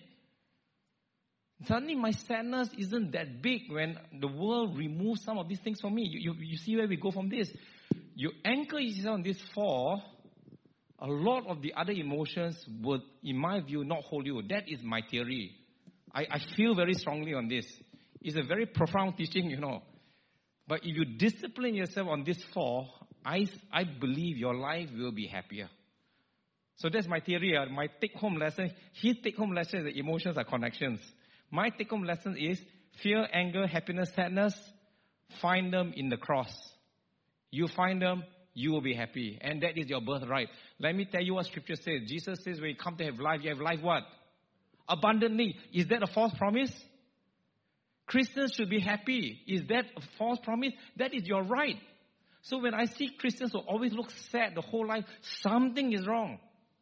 Suddenly my sadness isn't that big when the world removes some of these things from me. You, you, you see where we go from this? You anchor yourself on these four, a lot of the other emotions would, in my view, not hold you. That is my theory. I, I feel very strongly on this. It's a very profound teaching, you know. But if you discipline yourself on these four, I, I believe your life will be happier. So that's my theory. Uh, my take-home lesson, his take-home lesson is that emotions are connections. My take-home lesson is fear, anger, happiness, sadness, find them in the cross. You find them, you will be happy. And that is your birthright. Let me tell you what Scripture says. Jesus says when you come to have life, you have life what? Abundantly. Is that a false promise? Christians should be happy. Is that a false promise? That is your right. So when I see Christians who always look sad the whole life, something is wrong.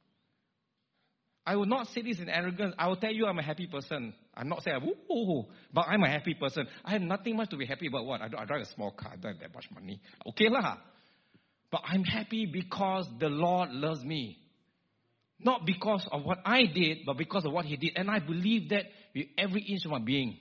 I will not say this in arrogance. I will tell you I'm a happy person. I'm not saying, ooh, ooh, but I'm a happy person. I have nothing much to be happy about. What? I, I drive a small car. I don't have that much money. Okay lah. But I'm happy because the Lord loves me. Not because of what I did, but because of what He did. And I believe that with every inch of my being.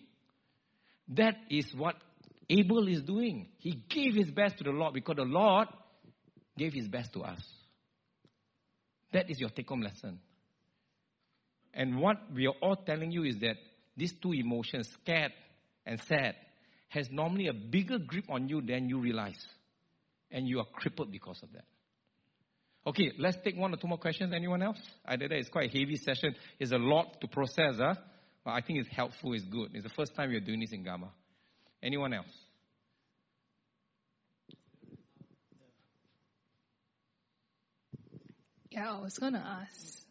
That is what Abel is doing. He gave his best to the Lord because the Lord gave his best to us. That is your take-home lesson. And what we are all telling you is that these two emotions, scared and sad, has normally a bigger grip on you than you realize. And you are crippled because of that. Okay, let's take one or two more questions. Anyone else? I know that it's quite a heavy session. It's a lot to process, huh? But I think it's helpful, it's good. It's the first time we're doing this in Gamma. Anyone else? Yeah, I was going to ask,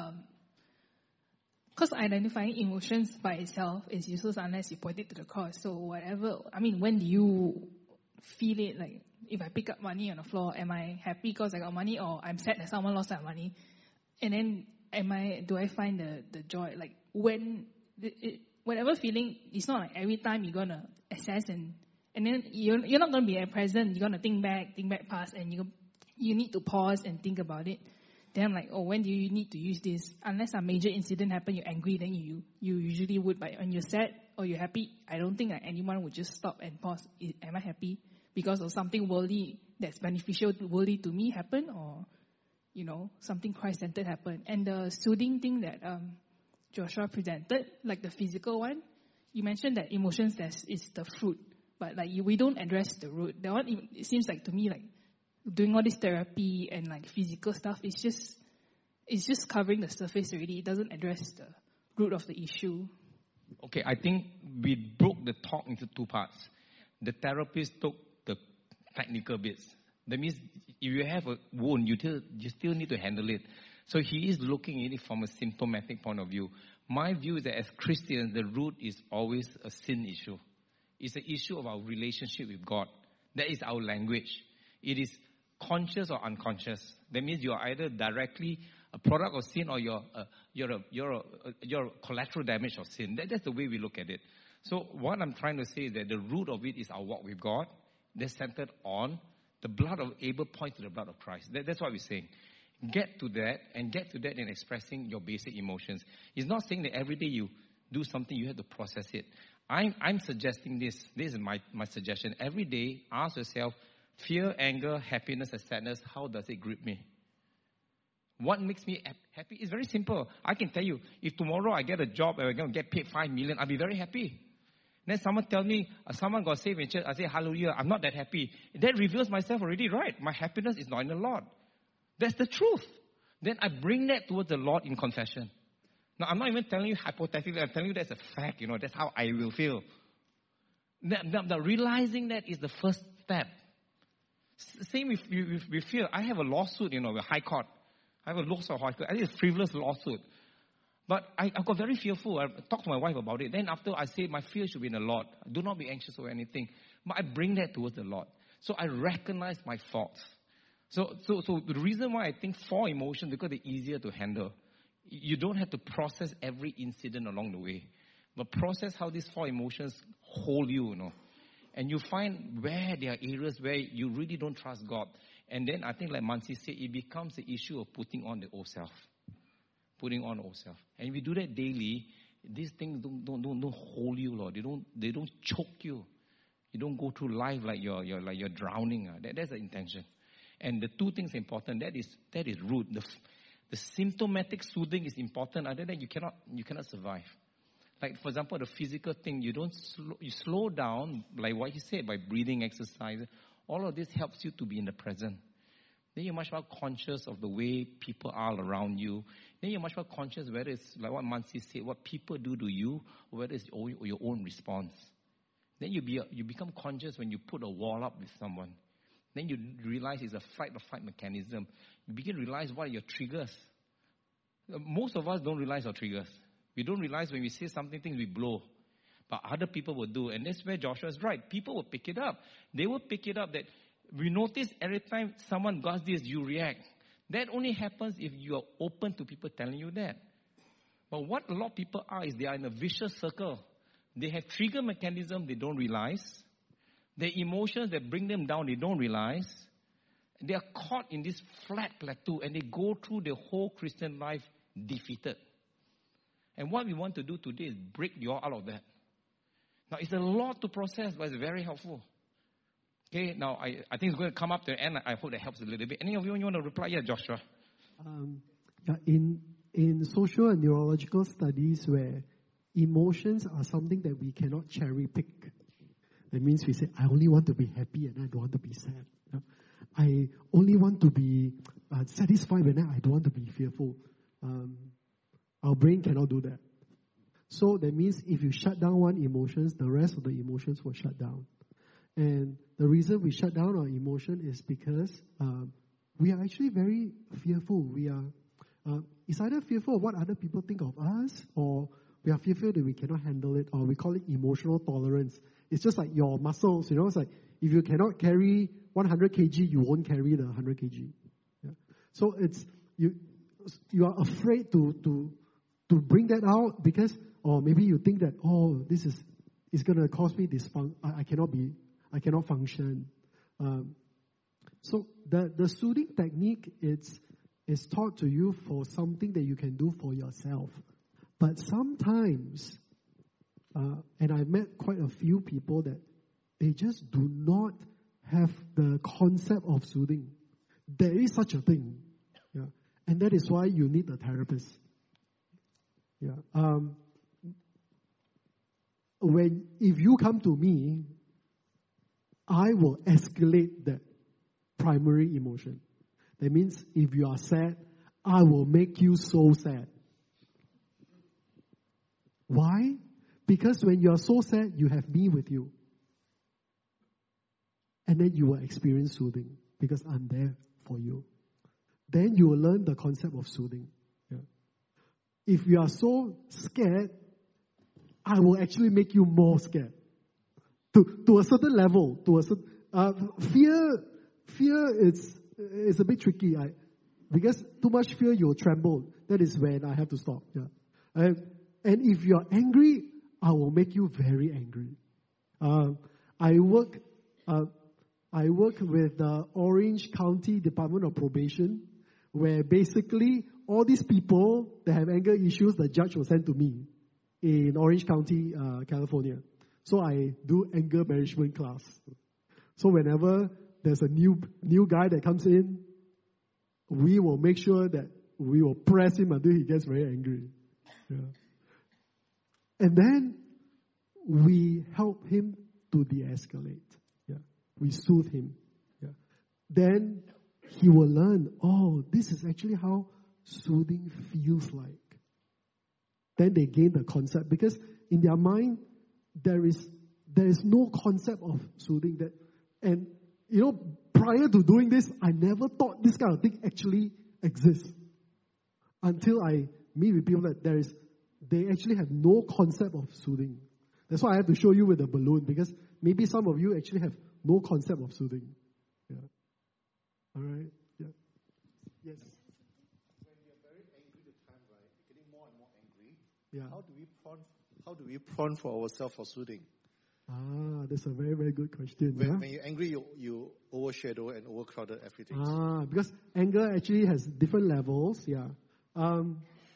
because um, identifying emotions by itself is useless unless you point it to the cause. So whatever, I mean, when do you feel it? Like, if I pick up money on the floor, am I happy because I got money, or I'm sad that someone lost that money? And then, am I? Do I find the, the joy? Like, when, it, it, whatever feeling, it's not like every time you're going to assess and, and then you're, you're not going to be at present. You're going to think back, think back past, and you you need to pause and think about it. Then I'm like, oh, when do you need to use this? Unless a major incident happened, you're angry, then you you usually would. But when you're sad or you're happy, I don't think that anyone would just stop and pause. Am I happy because of something worldly that's beneficial to worldly to me happen, or, you know, something Christ-centered happen? And the soothing thing that um, Joshua presented, like the physical one, you mentioned that emotions that's, is the fruit, but like you, we don't address the root. That one, it seems like to me like doing all this therapy and like physical stuff is just, it's just covering the surface already. It doesn't address the root of the issue. Okay, I think we broke the talk into two parts. The therapist took the technical bits. That means if you have a wound, you still, you still need to handle it. So he is looking at it from a symptomatic point of view. My view is that as Christians, the root is always a sin issue. It's an issue of our relationship with God. That is our language. It is conscious or unconscious. That means you are either directly a product of sin or you're a, you're a, you're a, you're a collateral damage of sin. That, that's the way we look at it. So what I'm trying to say is that the root of it is our walk with God. That's centered on the blood of Abel points to the blood of Christ. That, that's what we're saying. Get to that and get to that in expressing your basic emotions. It's not saying that every day you do something, you have to process it. I'm, I'm suggesting this. This is my, my suggestion. Every day, ask yourself, fear, anger, happiness, and sadness, how does it grip me? What makes me happy? It's very simple. I can tell you, if tomorrow I get a job and I'm going to get paid five million, I'll be very happy. Then someone tell me, uh, someone got saved in church, I say, hallelujah, I'm not that happy. That reveals myself already, right? My happiness is not in the Lord. That's the truth. Then I bring that towards the Lord in confession. Now, I'm not even telling you hypothetically, I'm telling you that's a fact, you know, that's how I will feel. The, the, the realizing that is the first step. Same with, with, with fear. I have a lawsuit, you know, with High Court. I have a lawsuit, High Court. I think it's a frivolous lawsuit. But I, I got very fearful. I talked to my wife about it. Then after I said, my fear should be in the Lord. Do not be anxious or anything. But I bring that towards the Lord. So I recognize my faults. So, so, so the reason why I think four emotions, because they're easier to handle. You don't have to process every incident along the way. But process how these four emotions hold you, you know. And you find where there are areas where you really don't trust God. And then I think like Mansi said, it becomes the issue of putting on the old self. Putting on the old self. And if you do that daily, these things don't, don't, don't, don't hold you, Lord. They don't, they don't choke you. You don't go through life like you're, you're, like you're drowning. Uh. That, that's the intention. And the two things important, that is, that is root. The, the symptomatic soothing is important. Other than that, you cannot, you cannot survive. Like, for example, the physical thing, you don't slow, you slow down, like what he said, by breathing exercise. All of this helps you to be in the present. Then you're much more conscious of the way people are around you. Then you're much more conscious whether it's, like what Mansi said, what people do to you, or whether it's your, your own response. Then you, be, you become conscious when you put a wall up with someone. Then you realize it's a fight or flight mechanism. You begin to realize what are your triggers. Most of us don't realize our triggers. We don't realize when we say something, things we blow. But other people will do. And that's where Joshua is right. People will pick it up. They will pick it up that we notice every time someone does this, you react. That only happens if you are open to people telling you that. But what a lot of people are is they are in a vicious circle. They have trigger mechanism they don't realize. Their emotions that bring them down, they don't realize. They are caught in this flat plateau and they go through the whole Christian life defeated. And what we want to do today is break you all out of that. Now, it's a lot to process, but it's very helpful. Okay, now I, I think it's going to come up to the end. I hope that helps a little bit. Any of you, you want to reply? Yeah, Joshua. Um, yeah, in in social and neurological studies where emotions are something that we cannot cherry pick. That means we say, I only want to be happy and I don't want to be sad. You know? I only want to be uh, satisfied when I don't want to be fearful. Um, our brain cannot do that. So that means if you shut down one emotion, the rest of the emotions will shut down. And the reason we shut down our emotion is because um, we are actually very fearful. We are, uh, it's either fearful of what other people think of us, or we are fearful that we cannot handle it, or we call it emotional tolerance. It's just like your muscles, you know, it's like if you cannot carry one hundred kilograms, you won't carry the one hundred kilograms. Yeah. So it's, you you are afraid to, to, to bring that out because, or maybe you think that, oh, this is, is going to cause me dysfunction. I, I cannot be, I cannot function. Um, so the, the soothing technique, it's, is taught to you for something that you can do for yourself. But sometimes, uh, and I've met quite a few people that they just do not have the concept of soothing. There is such a thing. Yeah. And that is why you need a therapist. Yeah. Um, when, if you come to me, I will escalate that primary emotion. That means if you are sad, I will make you so sad. Why? Because when you are so sad, you have me with you. And then you will experience soothing because I'm there for you. Then you will learn the concept of soothing. Yeah. If you are so scared, I will actually make you more scared. To, to a certain level, to a certain, uh, fear, fear is, is a bit tricky. I, because too much fear, you'll tremble. That is when I have to stop. Yeah. And, and if you're angry, I will make you very angry. Uh, I work, uh, I work with the Orange County Department of Probation, where basically all these people that have anger issues, the judge will send to me in Orange County, uh, California. So I do anger management class. So whenever there's a new new guy that comes in, we will make sure that we will press him until he gets very angry. Yeah. And then we help him to de-escalate. Yeah. We soothe him. Yeah. Then he will learn, oh, this is actually how soothing feels like. Then they gain the concept because in their mind, there is there is no concept of soothing. That, and you know, prior to doing this, I never thought this kind of thing actually exists. Until I meet with people that there is, they actually have no concept of soothing. That's why I have to show you with a balloon, because maybe some of you actually have no concept of soothing. Yeah. All right. Yeah. Yes. When we are very angry the time, right, we're getting more and more angry. Yeah. How do we prompt? How do we prompt for ourselves for soothing? Ah, that's a very, very good question. When, yeah? when you're angry, you, you overshadow and overcrowded everything. Ah, because anger actually has different levels. Yeah. Um,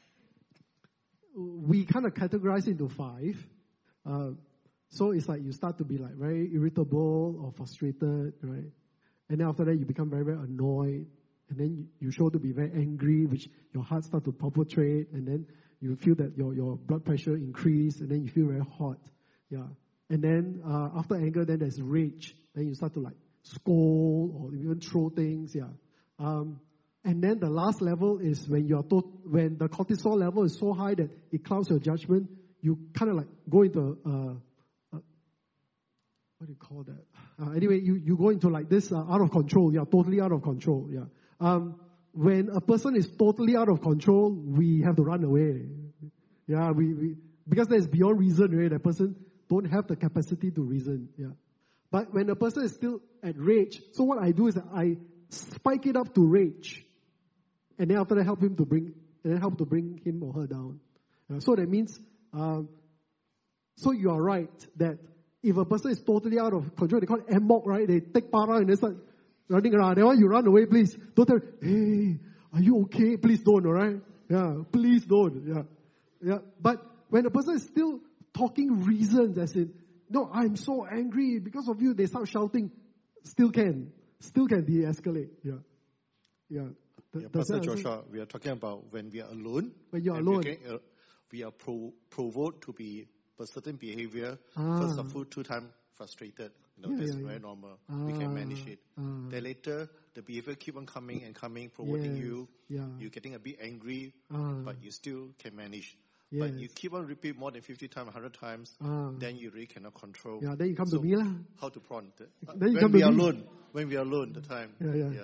we kind of categorize into five. Uh, so it's like you start to be like very irritable or frustrated, right? And then after that, you become very, very annoyed. And then you, you show to be very angry, which your heart starts to palpitate. And then you feel that your, your blood pressure increase. And then you feel very hot. Yeah. And then uh, after anger, then there's rage. Then you start to like scold or even throw things. Yeah. Um, and then the last level is when you're to- when the cortisol level is so high that it clouds your judgment. You kind of like go into uh, uh, what do you call that? Uh, anyway, you, you go into like this uh, out of control. Yeah, totally out of control. Yeah. Um, when a person is totally out of control, we have to run away. Yeah, we, we because that's beyond reason, right? That person don't have the capacity to reason. Yeah. But when a person is still at rage, so what I do is that I spike it up to rage, and then after that help him to bring, and then help to bring him or her down. Yeah, so that means, um, so you are right that if a person is totally out of control, they call it amok, right? They take para and they start running around. Then when you run away, please don't tell, hey, are you okay? Please don't, all right? Yeah, please don't. Yeah, yeah. But when a person is still talking reasons, as in, no, I'm so angry because of you, they start shouting. still can, still can de-escalate. Yeah, yeah. Th- Yeah, does Pastor that answer? Joshua, we are talking about when we are alone. When you're and alone. We, get, uh, we are pro- provoked to be a certain behavior. Ah. First of all, two times frustrated. You know, Yeah, that's yeah, yeah. very normal. We can manage it. Ah, ah. Then later, the behavior keep on coming and coming, provoking Yes, you. yeah. You're getting a bit angry, Ah. but you still can manage. Yes. But you keep on repeat more than fifty times, one hundred times, Ah. then you really cannot control. Yeah, then you come So to me lah. How to prompt it? Uh, Then you when come we to are me. alone, when we are alone, the time. Yeah, yeah.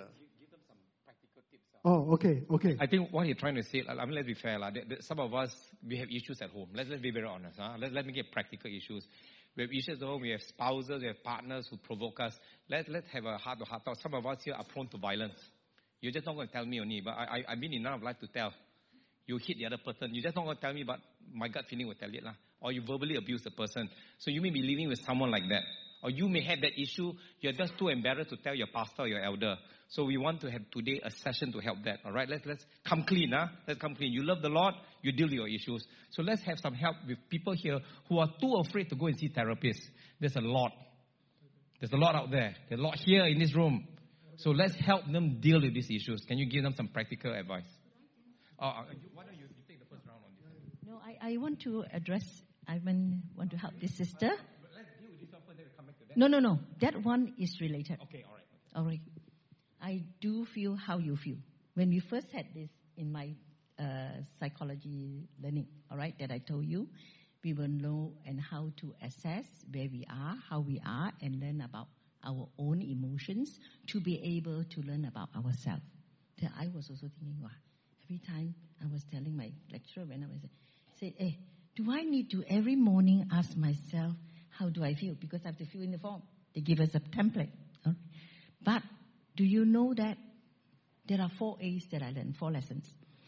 Oh, okay, okay. I think what you're trying to say, I mean, let's be fair. Like, some of us, we have issues at home. Let's, let's be very honest. Huh? Let, let me get practical issues. We have issues at home. We have spouses. We have partners who provoke us. Let, let's have a heart-to-heart talk. Some of us here are prone to violence. You're just not going to tell me only, but I, I, I've been enough life to tell. You hit the other person. You're just not going to tell me, but my gut feeling will tell it. Lah. Or you verbally abuse the person. So you may be living with someone like that. Or you may have that issue. You're just too embarrassed to tell your pastor or your elder. So we want to have today a session to help that. All right, let's let's come clean, huh? Let's come clean. You love the Lord, you deal with your issues. So let's have some help with people here who are too afraid to go and see therapists. There's a lot. There's a lot out there. There's a lot here in this room. So let's help them deal with these issues. Can you give them some practical advice? Uh, why don't you, you take the first round on this? No, I, I want to address, I want, want to help this sister. Let's deal with this one first, then we'll come back to that. No, no, no. That one is related. Okay, all right. All right. I do feel how you feel. When we first had this in my uh, psychology learning, all right, that I told you, we will know and how to assess where we are, how we are, and learn about our own emotions to be able to learn about ourselves. Then I was also thinking, wow, every time I was telling my lecturer when I was say, hey, do I need to every morning ask myself, how do I feel? Because I have to fill in the form. They give us a template. All right? But do you know that there are four A's that I learned, four lessons?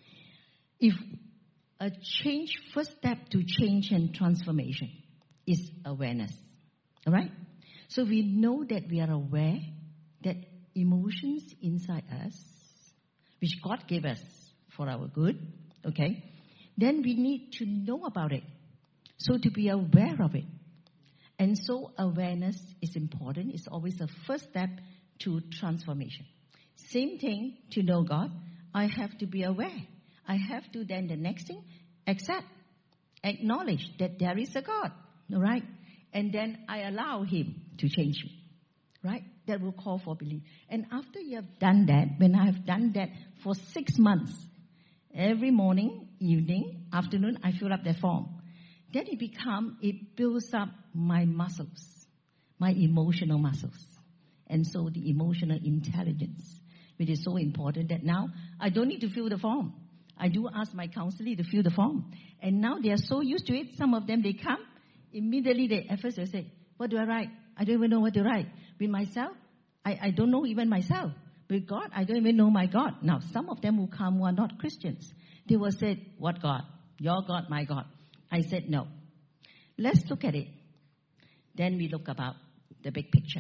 If a change, first step to change and transformation is awareness. All right? So we know that we are aware that emotions inside us, which God gave us for our good, okay? Then we need to know about it. So to be aware of it. And so awareness is important. It's always the first step to transformation. Same thing to know God. I have to be aware. I have to then the next thing, accept, acknowledge that there is a God, all right? And then I allow Him to change me, right? That will call for belief. And after you have done that, when I have done that for six months, every morning, evening, afternoon, I fill up that form. Then it becomes, it builds up my muscles, my emotional muscles. And so the emotional intelligence, which is so important that now I don't need to fill the form. I do ask my counselor to fill the form. And now they are so used to it. Some of them, they come, immediately they, at first they say, what do I write? I don't even know what to write. With myself, I, I don't know even myself. With God, I don't even know my God. Now, some of them who come who are not Christians, they will say, what God? Your God, my God. I said, no. Let's look at it. Then we look about the big picture.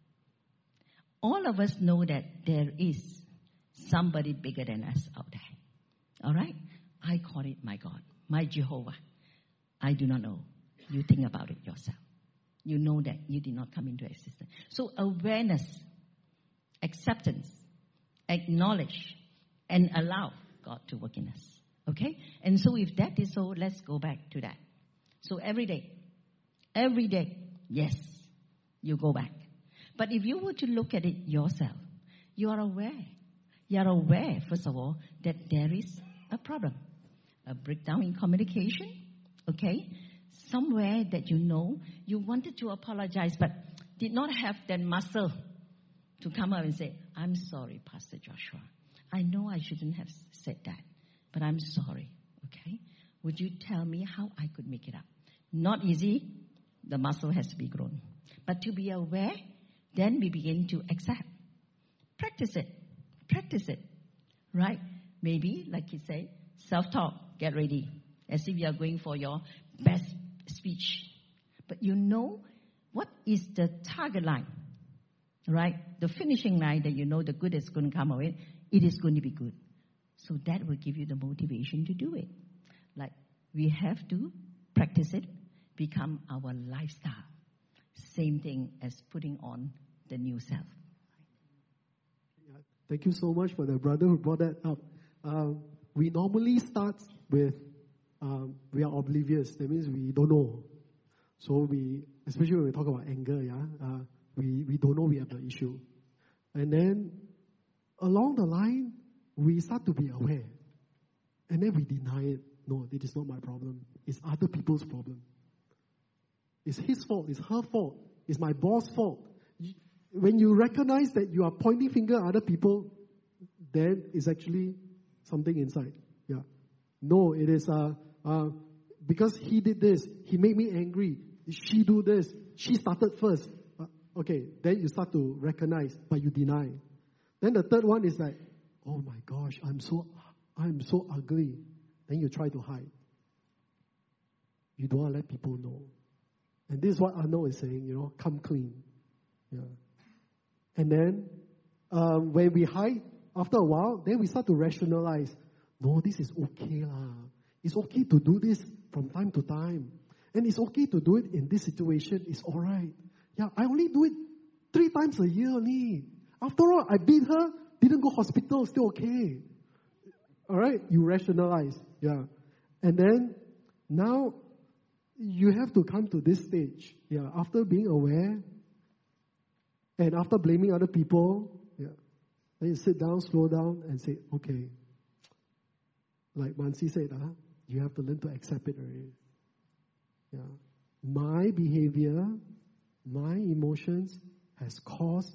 All of us know that there is somebody bigger than us out there. All right? I call it my God, my Jehovah. I do not know. You think about it yourself. You know that you did not come into existence. So awareness, acceptance, acknowledge, and allow God to work in us. Okay? And so if that is so, let's go back to that. So every day, every day, yes, you go back. But if you were to look at it yourself, you are aware. You are aware, first of all, that there is a problem. A breakdown in communication, okay? Somewhere that you know you wanted to apologize but did not have that muscle to come up and say, I'm sorry, Pastor Joshua. I know I shouldn't have said that, but I'm sorry, okay? Would you tell me how I could make it up? Not easy. The muscle has to be grown. But to be aware, then we begin to accept. Practice it. Practice it. Right? Maybe, like you say, self-talk, get ready. As if you are going for your best speech. But you know what is the target line. Right? The finishing line that you know the good is going to come of it. It is going to be good. So that will give you the motivation to do it. Like, we have to practice it, become our lifestyle. Same thing as putting on the new self. Thank you so much for the brother who brought that up. Uh, we normally start with, um, we are oblivious. That means we don't know. So we, especially when we talk about anger, yeah, uh, we, we don't know we have the issue. And then along the line, we start to be aware. And then we deny it. No, it is not my problem. It's other people's problem. It's his fault. It's her fault. It's my boss' fault. When you recognize that you are pointing finger at other people, then it's actually something inside. Yeah. No, it is uh, uh, because he did this. He made me angry. She do this. She started first. Uh, okay, then you start to recognize, but you deny. Then the third one is like, oh my gosh, I'm so, I'm so ugly. Then you try to hide. You don't want to let people know. And this is what Arnold is saying, you know, come clean. Yeah. And then um, when we hide, after a while, then we start to rationalize. No, this is okay lah. It's okay to do this from time to time. And it's okay to do it in this situation. It's all right. Yeah, I only do it three times a year only. After all, I beat her, didn't go hospital, still okay. All right, you rationalize. Yeah. And then now you have to come to this stage. Yeah, after being aware and after blaming other people, yeah, then you sit down, slow down, and say, okay. Like Mansi said, uh, you have to learn to accept it already. Yeah. My behavior, my emotions has caused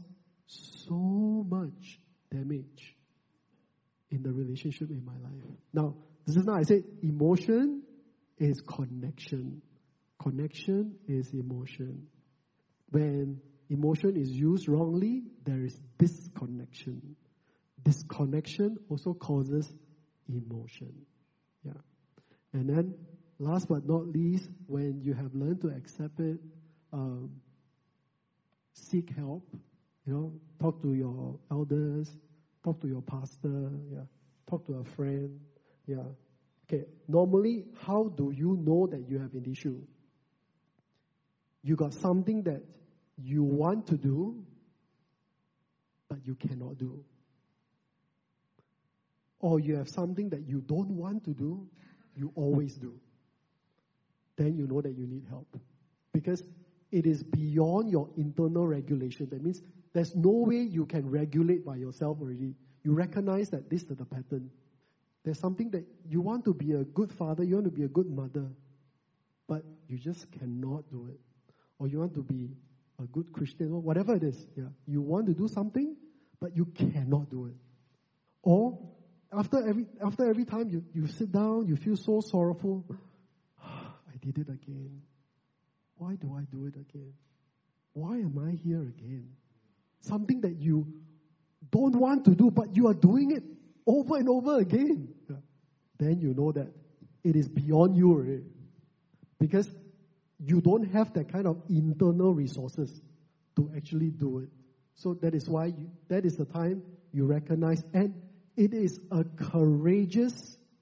so much damage in the relationship in my life. Now, this is now I said emotion is connection. Connection is emotion. When emotion is used wrongly, there is disconnection. Disconnection also causes emotion. Yeah. And then, last but not least, when you have learned to accept it, um, seek help. You know, talk to your elders, talk to your pastor, yeah, talk to a friend, yeah. Okay, normally, how do you know that you have an issue? You got something that you want to do, but you cannot do. Or you have something that you don't want to do, you always do. Then you know that you need help. Because it is beyond your internal regulation. That means there's no way you can regulate by yourself already. You recognize that this is the pattern. There's something that you want to be a good father, you want to be a good mother, but you just cannot do it. Or you want to be a good Christian, or whatever it is. Yeah. You want to do something, but you cannot do it. Or after every after every time you, you sit down, you feel so sorrowful. I did it again. Why do I do it again? Why am I here again? Something that you don't want to do, but you are doing it over and over again. Yeah. Then you know that it is beyond you already. Because you don't have that kind of internal resources to actually do it. So that is why you, that is the time you recognize, and it is a courageous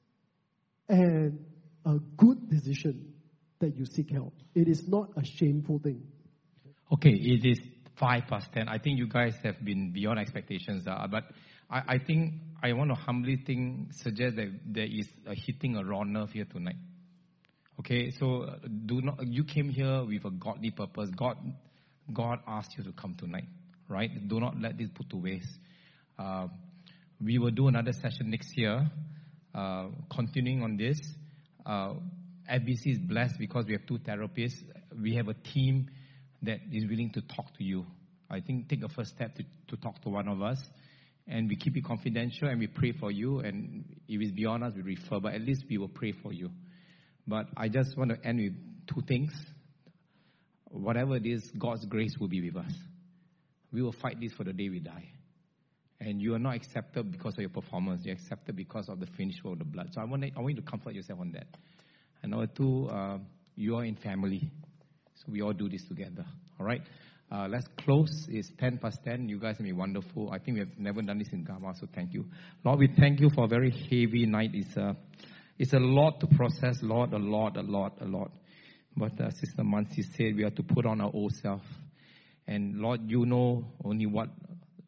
and a good decision that you seek help. It is not a shameful thing. Okay, it is five past ten. I think you guys have been beyond expectations. Uh, but I, I think I want to humbly think, suggest that there is a hitting a raw nerve here tonight. Okay, so uh, do not. You came here with a godly purpose. God, God asked you to come tonight, right? Do not let this put to waste. Uh, we will do another session next year, uh, continuing on this. Uh, F B C is blessed because we have two therapists. We have a team that is willing to talk to you. I think take a first step to, to talk to one of us. And we keep it confidential and we pray for you. And if it's beyond us, we refer. But at least we will pray for you. But I just want to end with two things. Whatever it is, God's grace will be with us. We will fight this for the day we die. And you are not accepted because of your performance. You're accepted because of the finished work of the blood. So I want, to, I want you to comfort yourself on that. And number two, uh, you are in family. So we all do this together. All right? Uh, let's close. It's ten past ten. You guys have been wonderful. I think we have never done this in Gamma, so thank you. Lord, we thank you for a very heavy night. It's a, it's a lot to process, Lord, a lot, a lot, a lot. But uh, Sister Mansi said we have to put on our old self. And Lord, you know only what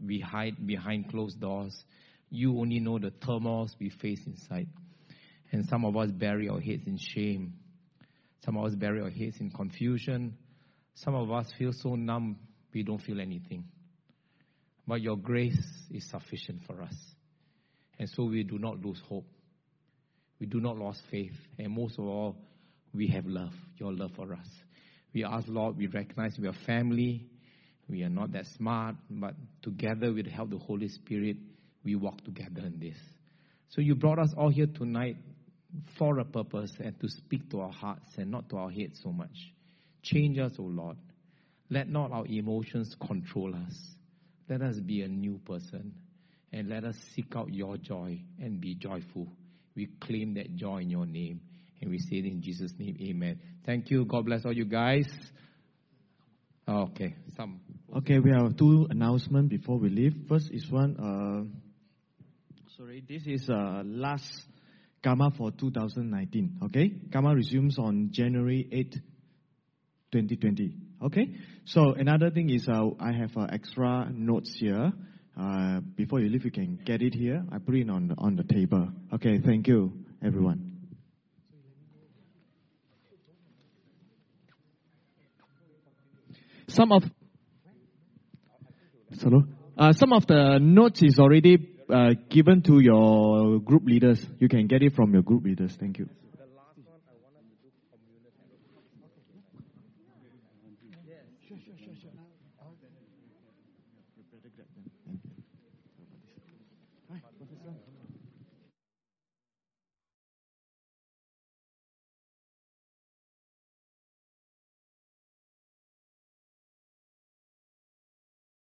we hide behind closed doors. You only know the turmoils we face inside. And some of us bury our heads in shame. Some of us bury our heads in confusion. Some of us feel so numb, we don't feel anything. But your grace is sufficient for us. And so we do not lose hope. We do not lose faith. And most of all, we have love, your love for us. We ask, Lord, we recognize we are family. We are not that smart, but together with the help of the Holy Spirit, we walk together in this. So you brought us all here tonight for a purpose and to speak to our hearts and not to our heads so much. Change us, O Lord. Let not our emotions control us. Let us be a new person and let us seek out your joy and be joyful. We claim that joy in your name and we say it in Jesus' name, amen. Thank you. God bless all you guys. Okay. Some. Okay, we have two announcements before we leave. First is one, uh, sorry, this is uh, last Gamma for two thousand nineteen, okay? Gamma resumes on January eighth, twenty twenty, okay? So another thing is uh, I have uh, extra notes here. Uh, before you leave, you can get it here. I put it on the, on the table. Okay, thank you, everyone. Some of Hello? Uh, some of the notes is already uh, given to your group leaders. You can get it from your group leaders. Thank you. Sure, sure, sure, sure. Hi, Professor.